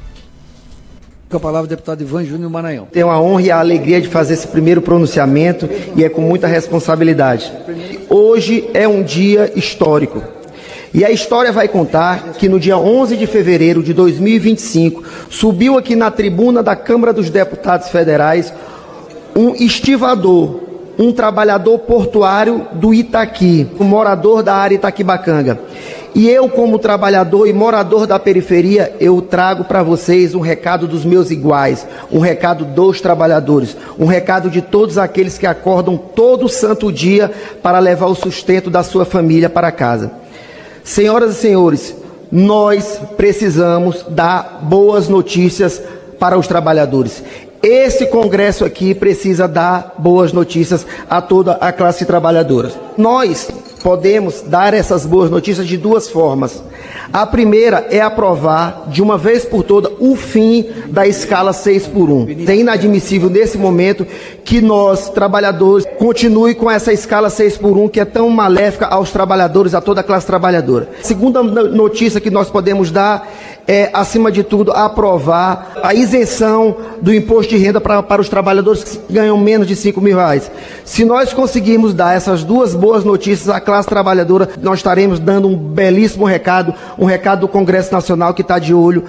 Com a palavra, deputado Ivan Júnior Maranhão.
Tenho a honra e a alegria de fazer esse primeiro pronunciamento e é com muita responsabilidade. Hoje é um dia histórico. E a história vai contar que no dia onze de fevereiro de dois mil e vinte e cinco, subiu aqui na tribuna da Câmara dos Deputados Federais um estivador, um trabalhador portuário do Itaqui, um morador da área Itaquibacanga. E eu, como trabalhador e morador da periferia, eu trago para vocês um recado dos meus iguais, um recado dos trabalhadores, um recado de todos aqueles que acordam todo santo dia para levar o sustento da sua família para casa. Senhoras e senhores, nós precisamos dar boas notícias para os trabalhadores. Esse Congresso aqui precisa dar boas notícias a toda a classe trabalhadora. Nós podemos dar essas boas notícias de duas formas. A primeira é aprovar, de uma vez por todas, o fim da escala seis por um. É inadmissível, nesse momento, que nós, trabalhadores, continue com essa escala seis por um, que é tão maléfica aos trabalhadores, a toda a classe trabalhadora. A segunda notícia que nós podemos dar é, acima de tudo, aprovar a isenção do imposto de renda pra, para os trabalhadores que ganham menos de cinco mil reais. Se nós conseguirmos dar essas duas boas notícias à classe trabalhadora, nós estaremos dando um belíssimo recado, um recado do Congresso Nacional que está de olho.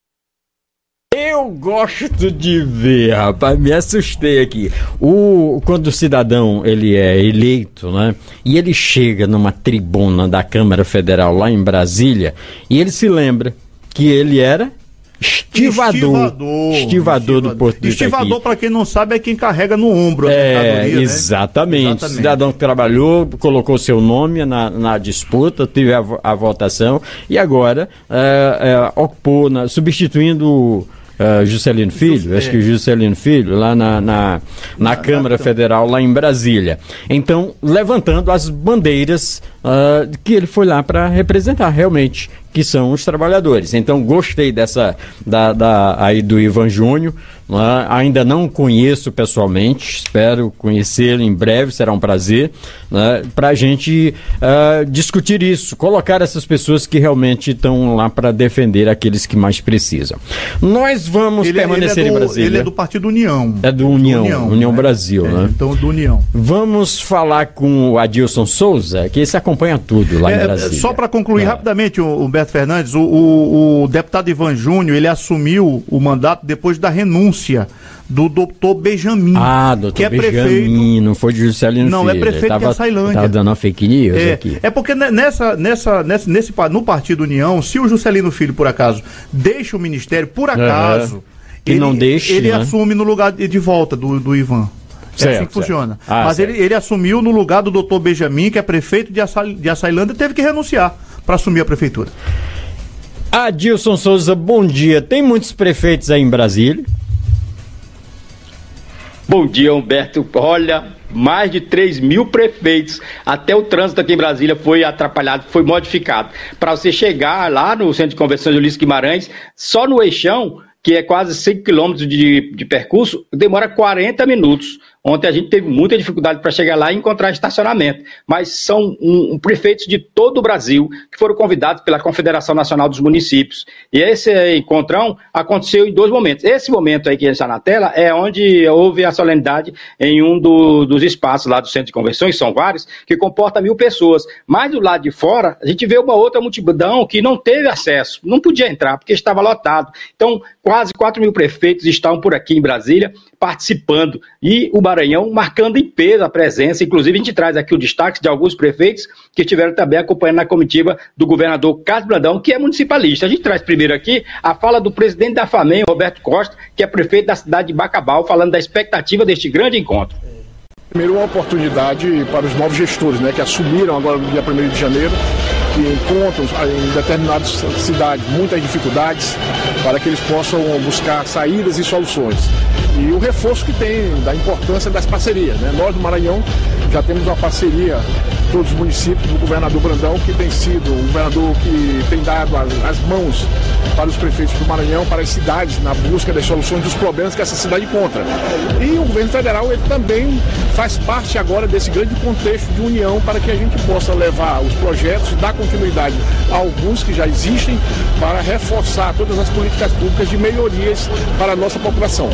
Eu gosto de ver, rapaz, me assustei aqui. O, quando o cidadão ele é eleito, né, e ele chega numa tribuna da Câmara Federal lá em Brasília, e ele se lembra que ele era estivador. Estivador,
estivador
do Porto do Itaqui.
Estivador, para quem não sabe, é quem carrega no ombro a
é,
mercadoria,
exatamente.
né? Exatamente.
Cidadão que trabalhou, colocou seu nome na, na disputa, teve a, a votação e agora é, é, ocupou, na, substituindo Uh, Juscelino Filho, acho que o Juscelino Filho, lá na, na, na Câmara Federal, lá em Brasília. Então, levantando as bandeiras uh, que ele foi lá para representar, realmente, que são os trabalhadores. Então, gostei dessa, da, da, aí do Ivan Júnior, uh, ainda não conheço pessoalmente, espero conhecê-lo em breve, será um prazer, uh, para a gente uh, discutir isso, colocar essas pessoas que realmente estão lá para defender aqueles que mais precisam. Nós vamos ele, permanecer
ele é do,
em Brasília.
Ele é do Partido União.
É do União, do União, União né? Brasil, é, né?
Então, do União.
Vamos falar com o Adilson Souza, que esse acompanha tudo lá é, em Brasília.
Só para concluir é. rapidamente, o Humberto Fernandes, o, o, o deputado Ivan Júnior, ele assumiu o mandato depois da renúncia do doutor Benjamin.
Ah, doutor
que é
Benjamin,
prefeito...
não foi de Juscelino
Não,
Filho.
é prefeito
tava,
de Açailândia.
Estava dando uma fake news
é,
aqui.
É porque nessa, nessa, nessa, nesse, no Partido União, se o Juscelino Filho, por acaso, deixa o ministério, por acaso...
Uhum. Ele, não deixa,
ele
né?
assume no lugar de, de volta do, do Ivan.
Certo,
é assim que
certo.
funciona.
Ah,
Mas ele, ele assumiu no lugar do doutor Benjamin, que é prefeito de, Assa, de Açailândia, e teve que renunciar para assumir a prefeitura.
Adilson Souza, bom dia. Tem muitos prefeitos aí em Brasília?
Bom dia, Humberto. Olha, mais de três mil prefeitos. Até o trânsito aqui em Brasília foi atrapalhado, foi modificado. Para você chegar lá no Centro de Convenções Ulisses Guimarães, só no Eixão, que é quase cinco quilômetros de, de percurso, demora quarenta minutos. Ontem a gente teve muita dificuldade para chegar lá e encontrar estacionamento, mas são um, um, prefeitos de todo o Brasil que foram convidados pela Confederação Nacional dos Municípios. E esse encontrão aconteceu em dois momentos. Esse momento aí que está na tela é onde houve a solenidade em um do, dos espaços lá do Centro de Convenções, são vários, que comporta mil pessoas. Mas do lado de fora, a gente vê uma outra multidão que não teve acesso, não podia entrar porque estava lotado. Então, quase quatro mil prefeitos estão por aqui em Brasília participando. E o Maranhão, marcando em peso a presença. Inclusive, a gente traz aqui o destaque de alguns prefeitos que estiveram também acompanhando a comitiva do governador Carlos Brandão, que é municipalista. A gente traz primeiro aqui a fala do presidente da FAMEM, Roberto Costa, que é prefeito da cidade de Bacabal, falando da expectativa deste grande encontro.
Primeiro, uma oportunidade para os novos gestores, né, que assumiram agora no dia primeiro de janeiro, que encontram em determinadas cidades muitas dificuldades para que eles possam buscar saídas e soluções. E o reforço que tem da importância das parcerias, né? Nós do Maranhão já temos uma parceria, todos os municípios, do governador Brandão, que tem sido o governador que tem dado as, as mãos para os prefeitos do Maranhão, para as cidades, na busca das soluções dos problemas que essa cidade encontra. E o governo federal, ele também faz parte agora desse grande contexto de união para que a gente possa levar os projetos e dar continuidade a alguns que já existem para reforçar todas as políticas públicas de melhorias para a nossa população.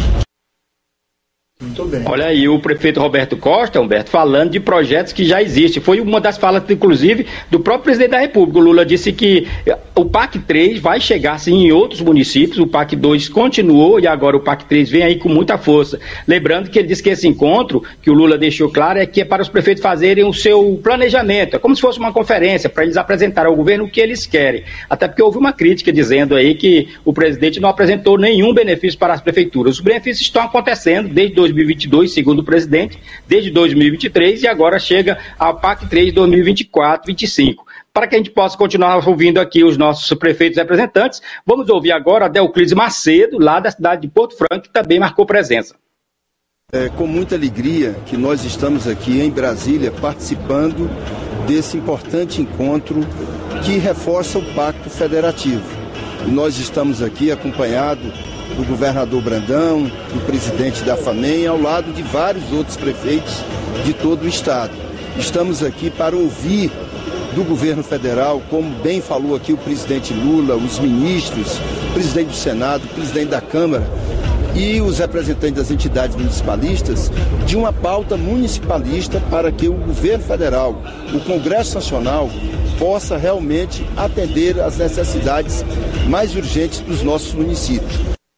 Muito bem. Olha aí o prefeito Roberto Costa, Humberto, falando de projetos que já existem. Foi uma das falas, inclusive, do próprio presidente da República. O Lula disse que o P A C três vai chegar, sim, em outros municípios. O P A C dois continuou e agora o P A C três vem aí com muita força. Lembrando que ele disse que esse encontro, que o Lula deixou claro, é que é para os prefeitos fazerem o seu planejamento. É como se fosse uma conferência, para eles apresentarem ao governo o que eles querem. Até porque houve uma crítica dizendo aí que o presidente não apresentou nenhum benefício para as prefeituras. Os benefícios estão acontecendo desde dois mil e vinte e dois, segundo o presidente, desde dois mil e vinte e três, e agora chega ao P A C três dois mil e vinte e quatro, vinte e cinco. Para que a gente possa continuar ouvindo aqui os nossos prefeitos e representantes, vamos ouvir agora a Deoclides Macedo, lá da cidade de Porto Franco, que também marcou presença.
É com muita alegria que nós estamos aqui em Brasília participando desse importante encontro que reforça o Pacto Federativo. E nós estamos aqui acompanhados do governador Brandão, do presidente da FAMEM, ao lado de vários outros prefeitos de todo o estado. Estamos aqui para ouvir do governo federal, como bem falou aqui o presidente Lula, os ministros, o presidente do Senado, o presidente da Câmara e os representantes das entidades municipalistas, de uma pauta municipalista para que o governo federal, o Congresso Nacional, possa realmente atender às necessidades mais urgentes dos nossos municípios.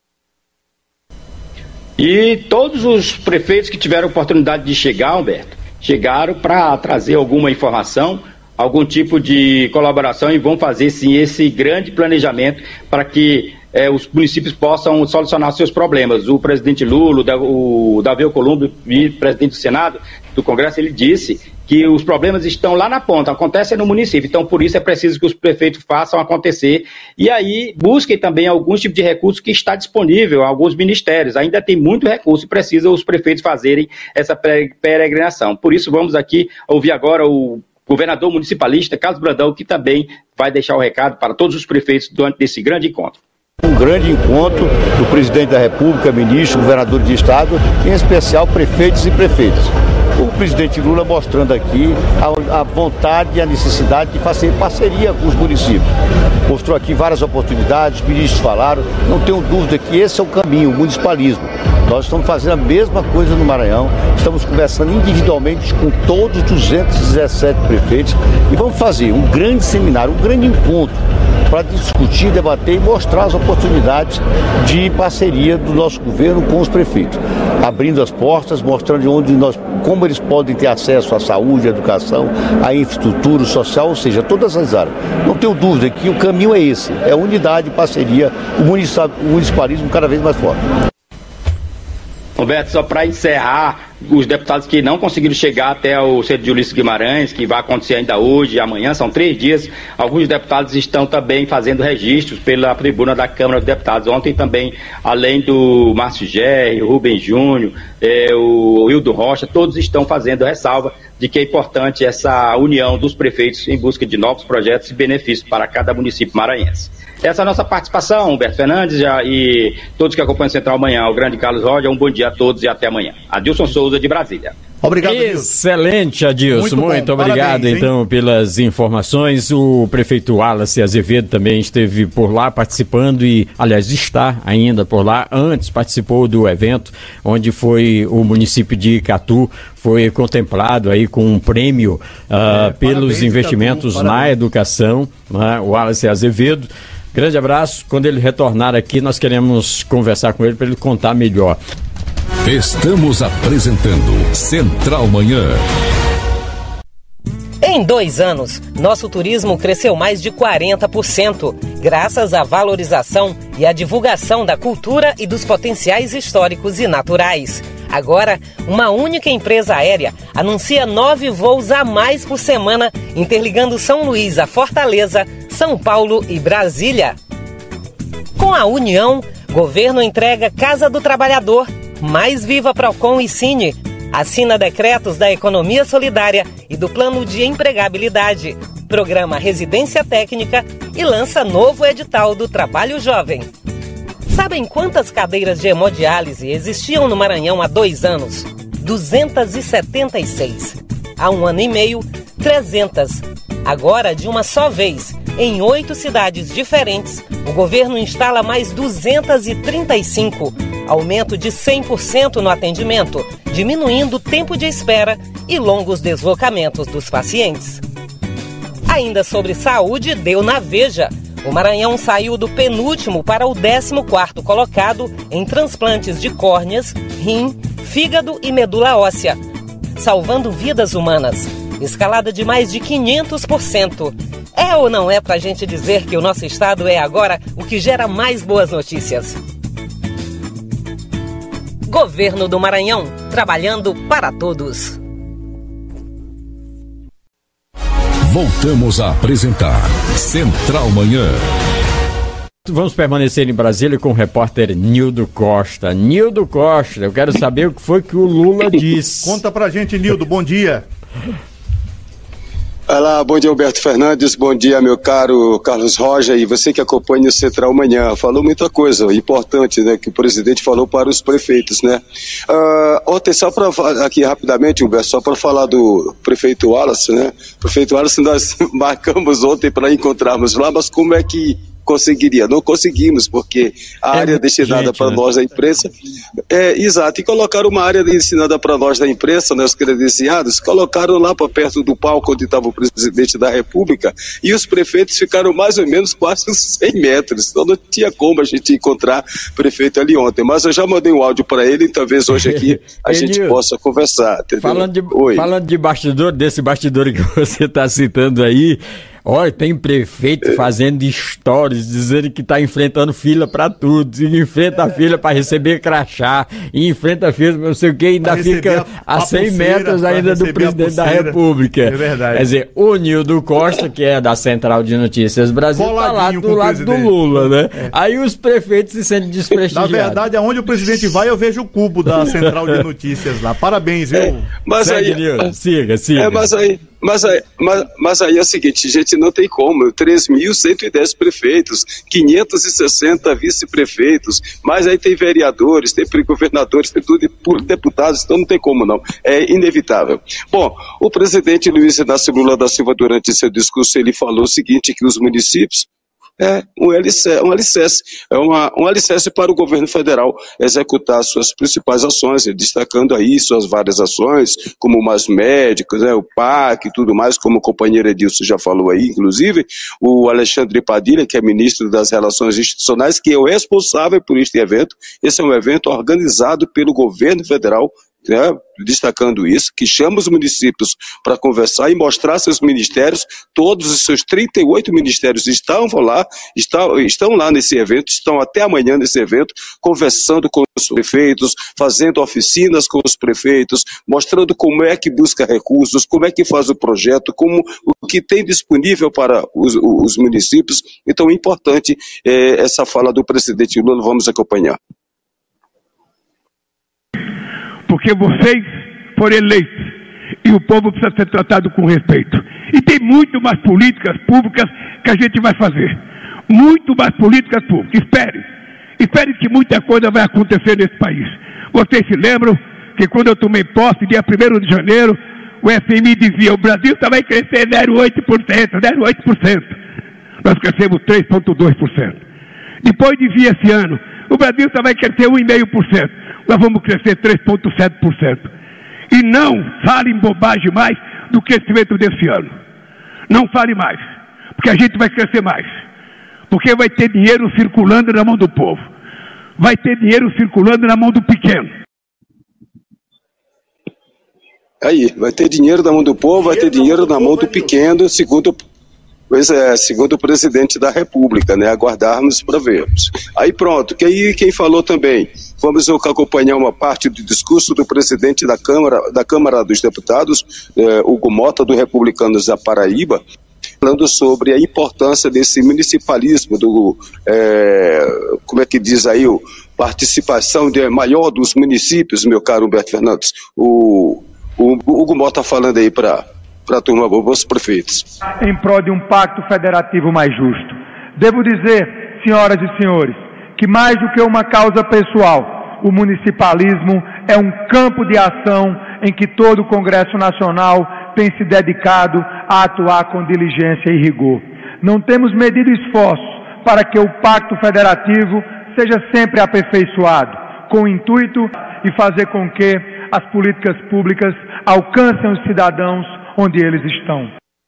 E todos os prefeitos que tiveram oportunidade de chegar, Humberto, chegaram para trazer alguma informação, algum tipo de colaboração e vão fazer sim esse grande planejamento para que eh, os municípios possam solucionar seus problemas. O presidente Lula, o Davi Alcolumbre, presidente do Senado, do Congresso, ele disse que os problemas estão lá na ponta, acontecem no município, então por isso é preciso que os prefeitos façam acontecer e aí busquem também algum tipo de recurso que está disponível a alguns ministérios, ainda tem muito recurso e precisa os prefeitos fazerem essa peregrinação. Por isso vamos aqui ouvir agora o governador municipalista, Carlos Brandão, que também vai deixar o recado para todos os prefeitos durante esse grande encontro.
Um grande encontro do presidente da República, ministro, governador de estado, em especial prefeitos e prefeitas. O presidente Lula mostrando aqui a, a vontade e a necessidade de fazer parceria com os municípios. Mostrou aqui várias oportunidades, os ministros falaram, não tenho dúvida que esse é o caminho, o municipalismo. Nós estamos fazendo a mesma coisa no Maranhão, estamos conversando individualmente com todos os duzentos e dezessete prefeitos e vamos fazer um grande seminário, um grande encontro para discutir, debater e mostrar as oportunidades de parceria do nosso governo com os prefeitos, abrindo as portas, mostrando onde nós, como eles podem ter acesso à saúde, à educação, à infraestrutura social, ou seja, todas as áreas. Não tenho dúvida que o caminho é esse, é unidade, parceria, o municipalismo cada vez mais forte.
Roberto, só para encerrar, os deputados que não conseguiram chegar até o centro de Ulisses Guimarães, que vai acontecer ainda hoje e amanhã, são três dias, alguns deputados estão também fazendo registros pela tribuna da Câmara dos Deputados. Ontem também, além do Márcio Gerri, o Rubens Júnior, é, o Hildo Rocha, todos estão fazendo ressalva de que é importante essa união dos prefeitos em busca de novos projetos e benefícios para cada município maranhense. Essa é a nossa participação, Humberto Fernandes já, e todos que acompanham o Central Amanhã, o grande Carlos Roger, um bom dia a todos e até amanhã. Adilson Souza, de Brasília.
Obrigado,
Excelente, Adilson. Muito, muito obrigado, Parabéns, então, pelas informações. O prefeito Wallace Azevedo também esteve por lá participando e, aliás, está ainda por lá. Antes participou do evento onde foi o município de Icatu, foi contemplado aí com um prêmio uh, é, pelos parabéns, investimentos Icatu, na educação, né? O Wallace Azevedo. Grande abraço. Quando ele retornar aqui, nós queremos conversar com ele para ele contar melhor.
Estamos apresentando Central Manhã.
Em dois anos, nosso turismo cresceu mais de quarenta por cento, graças à valorização e à divulgação da cultura e dos potenciais históricos e naturais. Agora, uma única empresa aérea anuncia nove voos a mais por semana, interligando São Luís a Fortaleza, São Paulo e Brasília. Com a união, governo entrega Casa do Trabalhador, Mais Viva Procon e Cine, assina decretos da economia solidária e do plano de empregabilidade, programa Residência Técnica e lança novo edital do Trabalho Jovem. Sabem quantas cadeiras de hemodiálise existiam no Maranhão há dois anos? duzentas e setenta e seis. Há um ano e meio, trezentas. Agora, de uma só vez, em oito cidades diferentes, o governo instala mais duzentas e trinta e cinco. Aumento de cem por cento no atendimento, diminuindo o tempo de espera e longos deslocamentos dos pacientes. Ainda sobre saúde, deu na Veja. O Maranhão saiu do penúltimo para o décimo quarto colocado em transplantes de córneas, rim, fígado e medula óssea, salvando vidas humanas. Escalada de mais de quinhentos por cento. É ou não é pra gente dizer que o nosso estado é agora o que gera mais boas notícias? Governo do Maranhão, trabalhando para todos.
Voltamos a apresentar Central Manhã.
Vamos permanecer em Brasília com o repórter Nildo Costa. Nildo Costa, eu quero saber o que foi que o Lula disse.
Conta pra gente, Nildo, bom dia.
Olá, bom dia Alberto Fernandes, bom dia meu caro Carlos Rocha e você que acompanha o Central Manhã. Falou muita coisa importante, né, que o presidente falou para os prefeitos, né. Uh, ontem, só para aqui rapidamente, Humberto, só para falar do prefeito Wallace, né, prefeito Wallace nós marcamos ontem para encontrarmos lá, mas como é que conseguiria? Não conseguimos, porque a é área destinada gente, para né? nós da imprensa é, exato, e colocaram uma área destinada para nós da imprensa, né, os credenciados, colocaram lá para perto do palco onde estava o presidente da República, e os prefeitos ficaram mais ou menos quase uns cem metros, então não tinha como a gente encontrar prefeito ali ontem, mas eu já mandei um áudio para ele, e talvez hoje aqui a gente possa conversar, entendeu?
Falando de, falando de bastidor, desse bastidor que você está citando aí, olha, tem prefeito fazendo stories, dizendo que está enfrentando fila para tudo, e enfrenta a fila para receber crachá, e enfrenta a fila, não sei o que, ainda fica a, a cem metros ainda do presidente da República. É verdade. Quer dizer, o Nildo Costa, que é da Central de Notícias Brasil, está lá do lado do Lula, né? É. Aí os prefeitos se sentem desprestigiados.
Na verdade, aonde o presidente vai, eu vejo o cubo da Central de Notícias lá. Parabéns, viu?
É, mas
Segue,
aí,
Nildo. Siga, siga.
É, mas aí, mas aí, mas, mas aí é o seguinte, gente, não tem como, três mil cento e dez prefeitos, quinhentos e sessenta vice-prefeitos, mas aí tem vereadores, tem governadores, tem tudo, deputados, então não tem como não, é inevitável. Bom, o presidente Luiz Inácio Lula da Silva, durante seu discurso, ele falou o seguinte, que os municípios é um alicerce, um alicerce, é uma, um alicerce para o governo federal executar suas principais ações, destacando aí suas várias ações, como Mais Médicos, né, o P A C e tudo mais, como o companheiro Edilson já falou aí, inclusive, o Alexandre Padilha, que é ministro das Relações Institucionais, que é o responsável por este evento. Esse é um evento organizado pelo governo federal, né, destacando isso, que chama os municípios para conversar e mostrar seus ministérios. Todos os seus trinta e oito ministérios estão lá, estão, estão lá nesse evento, estão até amanhã nesse evento, conversando com os prefeitos, fazendo oficinas com os prefeitos, mostrando como é que busca recursos, como é que faz o projeto, como o que tem disponível para os, os municípios. Então é importante é, essa fala do presidente Lula, vamos acompanhar.
Porque vocês foram eleitos e o povo precisa ser tratado com respeito. E tem muito mais políticas públicas que a gente vai fazer. Muito mais políticas públicas. Espere. Espere que muita coisa vai acontecer nesse país. Vocês se lembram que quando eu tomei posse, dia primeiro de janeiro, o F M I dizia, o Brasil só vai crescer zero vírgula oito por cento, zero vírgula oito por cento. Nós crescemos três vírgula dois por cento. Depois dizia esse ano, o Brasil só vai crescer um vírgula cinco por cento. Nós vamos crescer três vírgula sete por cento. E não falem bobagem mais do crescimento desse ano. Não fale mais, porque a gente vai crescer mais. Porque vai ter dinheiro circulando na mão do povo. Vai ter dinheiro circulando na mão do pequeno.
Aí, vai ter dinheiro na mão do povo, vai ter dinheiro na mão do pequeno, segundo, pois é, segundo o presidente da República, né? Aguardarmos para vermos. Aí pronto, que aí quem falou também, vamos acompanhar uma parte do discurso do presidente da Câmara, da Câmara dos Deputados, eh, Hugo Mota, do Republicanos da Paraíba, falando sobre a importância desse municipalismo, do, é, como é que diz aí, o, participação de, maior dos municípios, meu caro Humberto Fernandes. O, o, o Hugo Mota falando aí para a turma, os prefeitos.
Em prol de um pacto federativo mais justo. Devo dizer, senhoras e senhores, que mais do que uma causa pessoal, o municipalismo é um campo de ação em que todo o Congresso Nacional tem se dedicado a atuar com diligência e rigor. Não temos medido esforços para que o Pacto Federativo seja sempre aperfeiçoado, com o intuito de fazer com que as políticas públicas alcancem os cidadãos onde eles estão.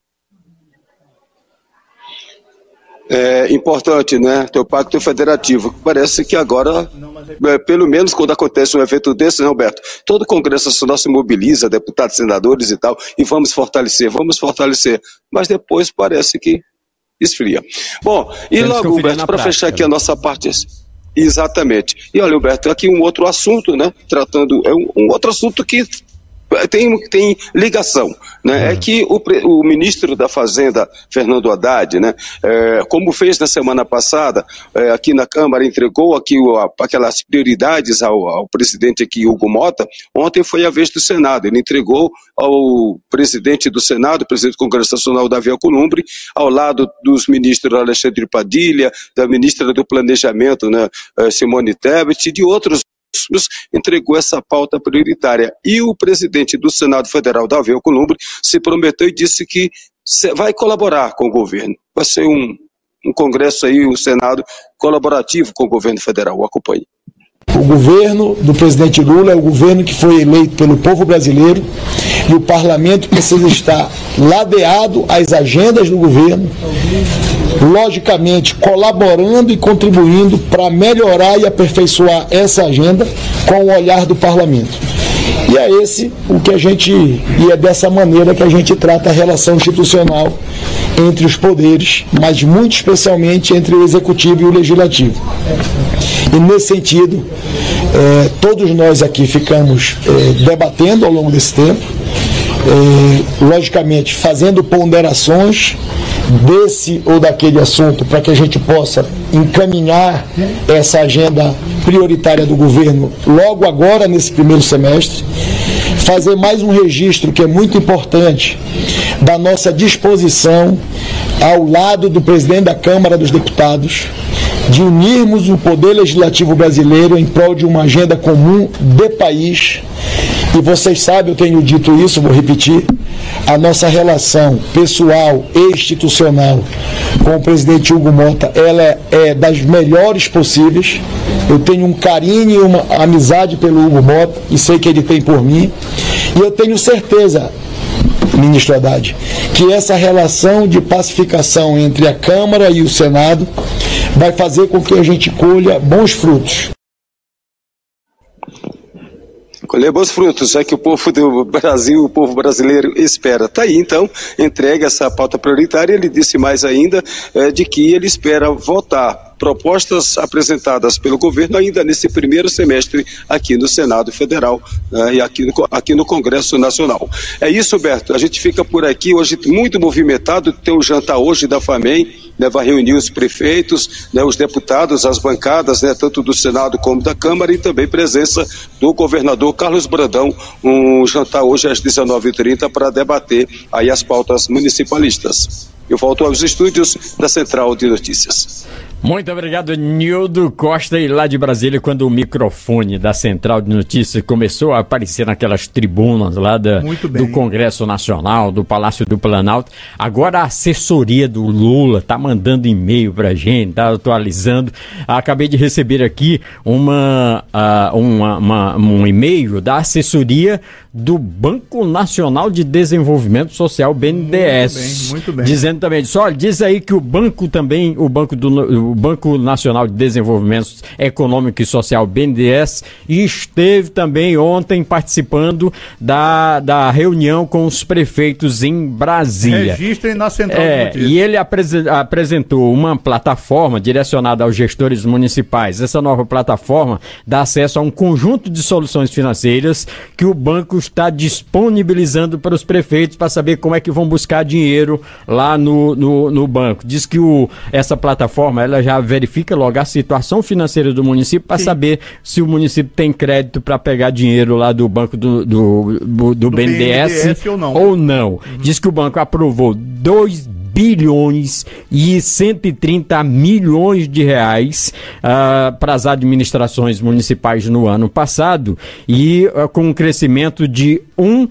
É importante, né, ter o Pacto Federativo. Parece que agora, é, pelo menos quando acontece um evento desse, né, Roberto, todo o Congresso Nacional se mobiliza, deputados, senadores e tal, e vamos fortalecer, vamos fortalecer. Mas depois parece que esfria. Bom, e Temos logo, Humberto, para fechar aqui a nossa parte... Exatamente. E olha, Humberto, aqui um outro assunto, né, tratando, é um, um outro assunto que tem, tem ligação, né, uhum. É que o, o ministro da Fazenda, Fernando Haddad, né, é, como fez na semana passada, é, aqui na Câmara, entregou aqui o, a, aquelas prioridades ao, ao presidente aqui, Hugo Mota. Ontem foi a vez do Senado, ele entregou ao presidente do Senado, presidente do Congresso Nacional, Davi Alcolumbre, ao lado dos ministros Alexandre Padilha, da ministra do Planejamento, né, Simone Tebet, e de outros, entregou essa pauta prioritária. E o presidente do Senado Federal, Davi Alcolumbre, se prometeu e disse que vai colaborar com o governo. Vai ser um, um congresso aí, um Senado colaborativo com o governo federal. Acompanhe.
O governo do presidente Lula é o governo que foi eleito pelo povo brasileiro e o parlamento precisa estar ladeado às agendas do governo, logicamente colaborando e contribuindo para melhorar e aperfeiçoar essa agenda com o olhar do parlamento. E é esse o que a gente, e é dessa maneira que a gente trata a relação institucional entre os poderes, mas muito especialmente entre o executivo e o legislativo. E nesse sentido, eh, todos nós aqui ficamos eh, debatendo ao longo desse tempo, eh, logicamente fazendo ponderações desse ou daquele assunto para que a gente possa encaminhar essa agenda prioritária do governo logo agora nesse primeiro semestre, fazer mais um registro que é muito importante da nossa disposição ao lado do presidente da Câmara dos Deputados de unirmos o poder legislativo brasileiro em prol de uma agenda comum de país. E vocês sabem, eu tenho dito isso, vou repetir, a nossa relação pessoal e institucional com o presidente Hugo Mota, ela é, é das melhores possíveis. Eu tenho um carinho e uma amizade pelo Hugo Mota, e sei que ele tem por mim, e eu tenho certeza, ministro Haddad, que essa relação de pacificação entre a Câmara e o Senado vai fazer com que a gente colha bons frutos.
Colher bons frutos, é que o povo do Brasil, o povo brasileiro espera. Está aí, então, entrega essa pauta prioritária. Ele disse mais ainda é, de que ele espera votar propostas apresentadas pelo governo ainda nesse primeiro semestre aqui no Senado Federal, né, e aqui no, aqui no Congresso Nacional. É isso, Berto, a gente fica por aqui hoje muito movimentado. Tem um jantar hoje da FAMEM, né, vai reunir os prefeitos, né, os deputados, as bancadas, né, tanto do Senado como da Câmara, e também presença do governador Carlos Brandão, um jantar hoje às dezenove e trinta para debater aí as pautas municipalistas. Eu volto aos estúdios da Central de Notícias.
Muito obrigado, Nildo Costa. E lá de Brasília, quando o microfone da Central de Notícias começou a aparecer naquelas tribunas lá da, do Congresso Nacional, do Palácio do Planalto, agora a assessoria do Lula tá mandando e-mail pra gente, tá atualizando. Acabei de receber aqui uma, uh, uma, uma, um e-mail da assessoria do Banco Nacional de Desenvolvimento Social, B N D E S. Muito bem, muito bem. Dizendo também, só diz aí que o banco também, o banco do o Banco Nacional de Desenvolvimento Econômico e Social, B N D E S, e esteve também ontem participando da, da reunião com os prefeitos em Brasília.
Registrem na Central
é,
de Notícias.
E ele apresen- apresentou uma plataforma direcionada aos gestores municipais. Essa nova plataforma dá acesso a um conjunto de soluções financeiras que o banco está disponibilizando para os prefeitos para saber como é que vão buscar dinheiro lá no, no, no banco. Diz que o, essa plataforma ela já verifica logo a situação financeira do município para saber se o município tem crédito para pegar dinheiro lá do banco do, do, do, do B N D E S ou não. Ou não. Uhum. Diz que o banco aprovou dois bilhões e cento e trinta milhões de reais uh, para as administrações municipais no ano passado e uh, com um crescimento de um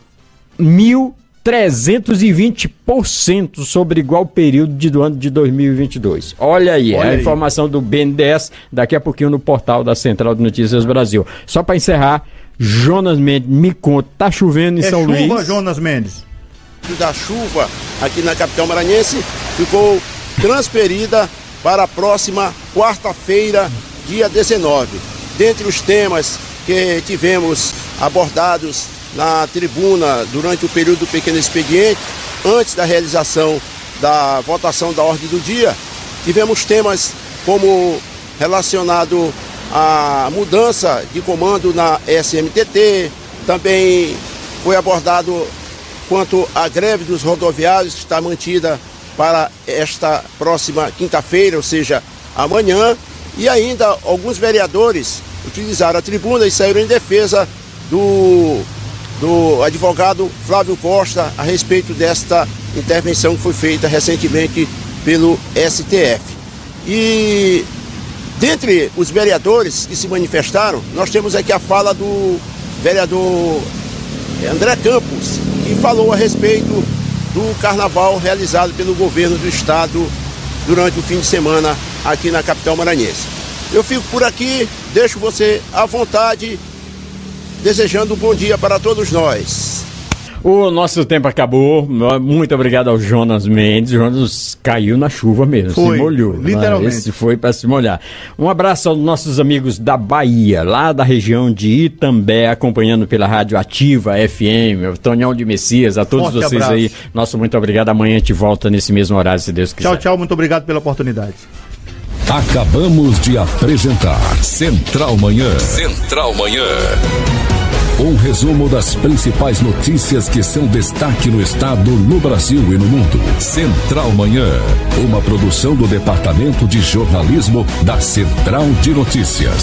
mil trezentos e vinte por cento sobre igual período de, do ano de dois mil e vinte e dois. Olha aí, Olha a aí. informação do B N D E S daqui a pouquinho no portal da Central de Notícias Brasil. Só para encerrar, Jonas Mendes, me conta, tá chovendo em
é
São
chuva,
Luís?
Jonas Mendes?
Da chuva aqui na capital maranhense ficou transferida para a próxima quarta-feira, dia dezenove. Dentre os temas que tivemos abordados na tribuna durante o período do pequeno expediente, antes da realização da votação da ordem do dia, tivemos temas como relacionado à mudança de comando na S M T T, também foi abordado quanto à greve dos rodoviários, que está mantida para esta próxima quinta-feira, ou seja, amanhã, e ainda alguns vereadores utilizaram a tribuna e saíram em defesa do, do advogado Flávio Costa a respeito desta intervenção que foi feita recentemente pelo S T F. E dentre os vereadores que se manifestaram, nós temos aqui a fala do vereador André Campos, que falou a respeito do carnaval realizado pelo governo do estado durante o fim de semana aqui na capital maranhense. Eu fico por aqui, deixo você à vontade, desejando um bom dia para todos nós.
O nosso tempo acabou. Muito obrigado ao Jonas Mendes. O Jonas caiu na chuva mesmo, foi, se molhou. Literalmente. Esse foi para se molhar. Um abraço aos nossos amigos da Bahia, lá da região de Itambé, acompanhando pela Rádio Ativa F M, o Tonhão de Messias, a todos Forte vocês abraço. Aí. Nosso muito obrigado. Amanhã a gente volta nesse mesmo horário, se Deus quiser.
Tchau, tchau. Muito obrigado pela oportunidade.
Acabamos de apresentar Central Manhã. Central Manhã. Um resumo das principais notícias que são destaque no estado, no Brasil e no mundo. Central Manhã, uma produção do Departamento de Jornalismo da Central de Notícias.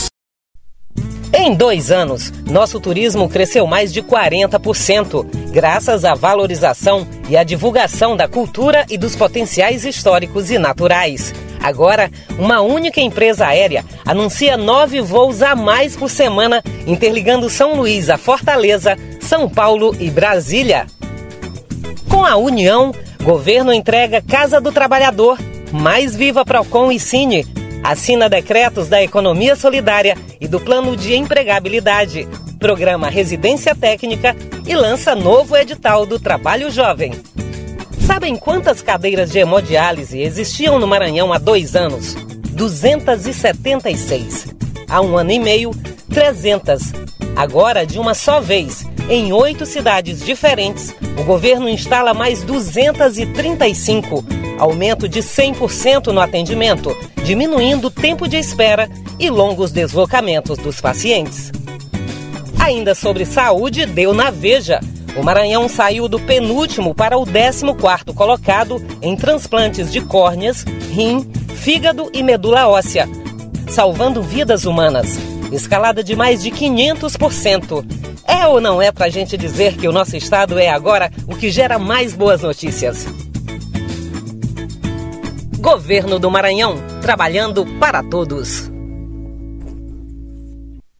Em dois anos, nosso turismo cresceu mais de quarenta por cento, graças à valorização e à divulgação da cultura e dos potenciais históricos e naturais. Agora, uma única empresa aérea anuncia nove voos a mais por semana, interligando São Luís a Fortaleza, São Paulo e Brasília. Com a união, governo entrega Casa do Trabalhador, Mais Viva Procon e Cine, assina decretos da economia solidária e do plano de empregabilidade, programa Residência Técnica e lança novo edital do Trabalho Jovem. Sabem quantas cadeiras de hemodiálise existiam no Maranhão há dois anos? duzentas e setenta e seis. Há um ano e meio, trezentas. Agora, de uma só vez, em oito cidades diferentes, o governo instala mais duzentas e trinta e cinco. Aumento de cem por cento no atendimento, diminuindo o tempo de espera e longos deslocamentos dos pacientes. Ainda sobre saúde, deu na Veja. O Maranhão saiu do penúltimo para o décimo quarto colocado em transplantes de córneas, rim, fígado e medula óssea, salvando vidas humanas. Escalada de mais de quinhentos por cento. É ou não é pra gente dizer que o nosso estado é agora o que gera mais boas notícias? Governo do Maranhão, trabalhando para todos.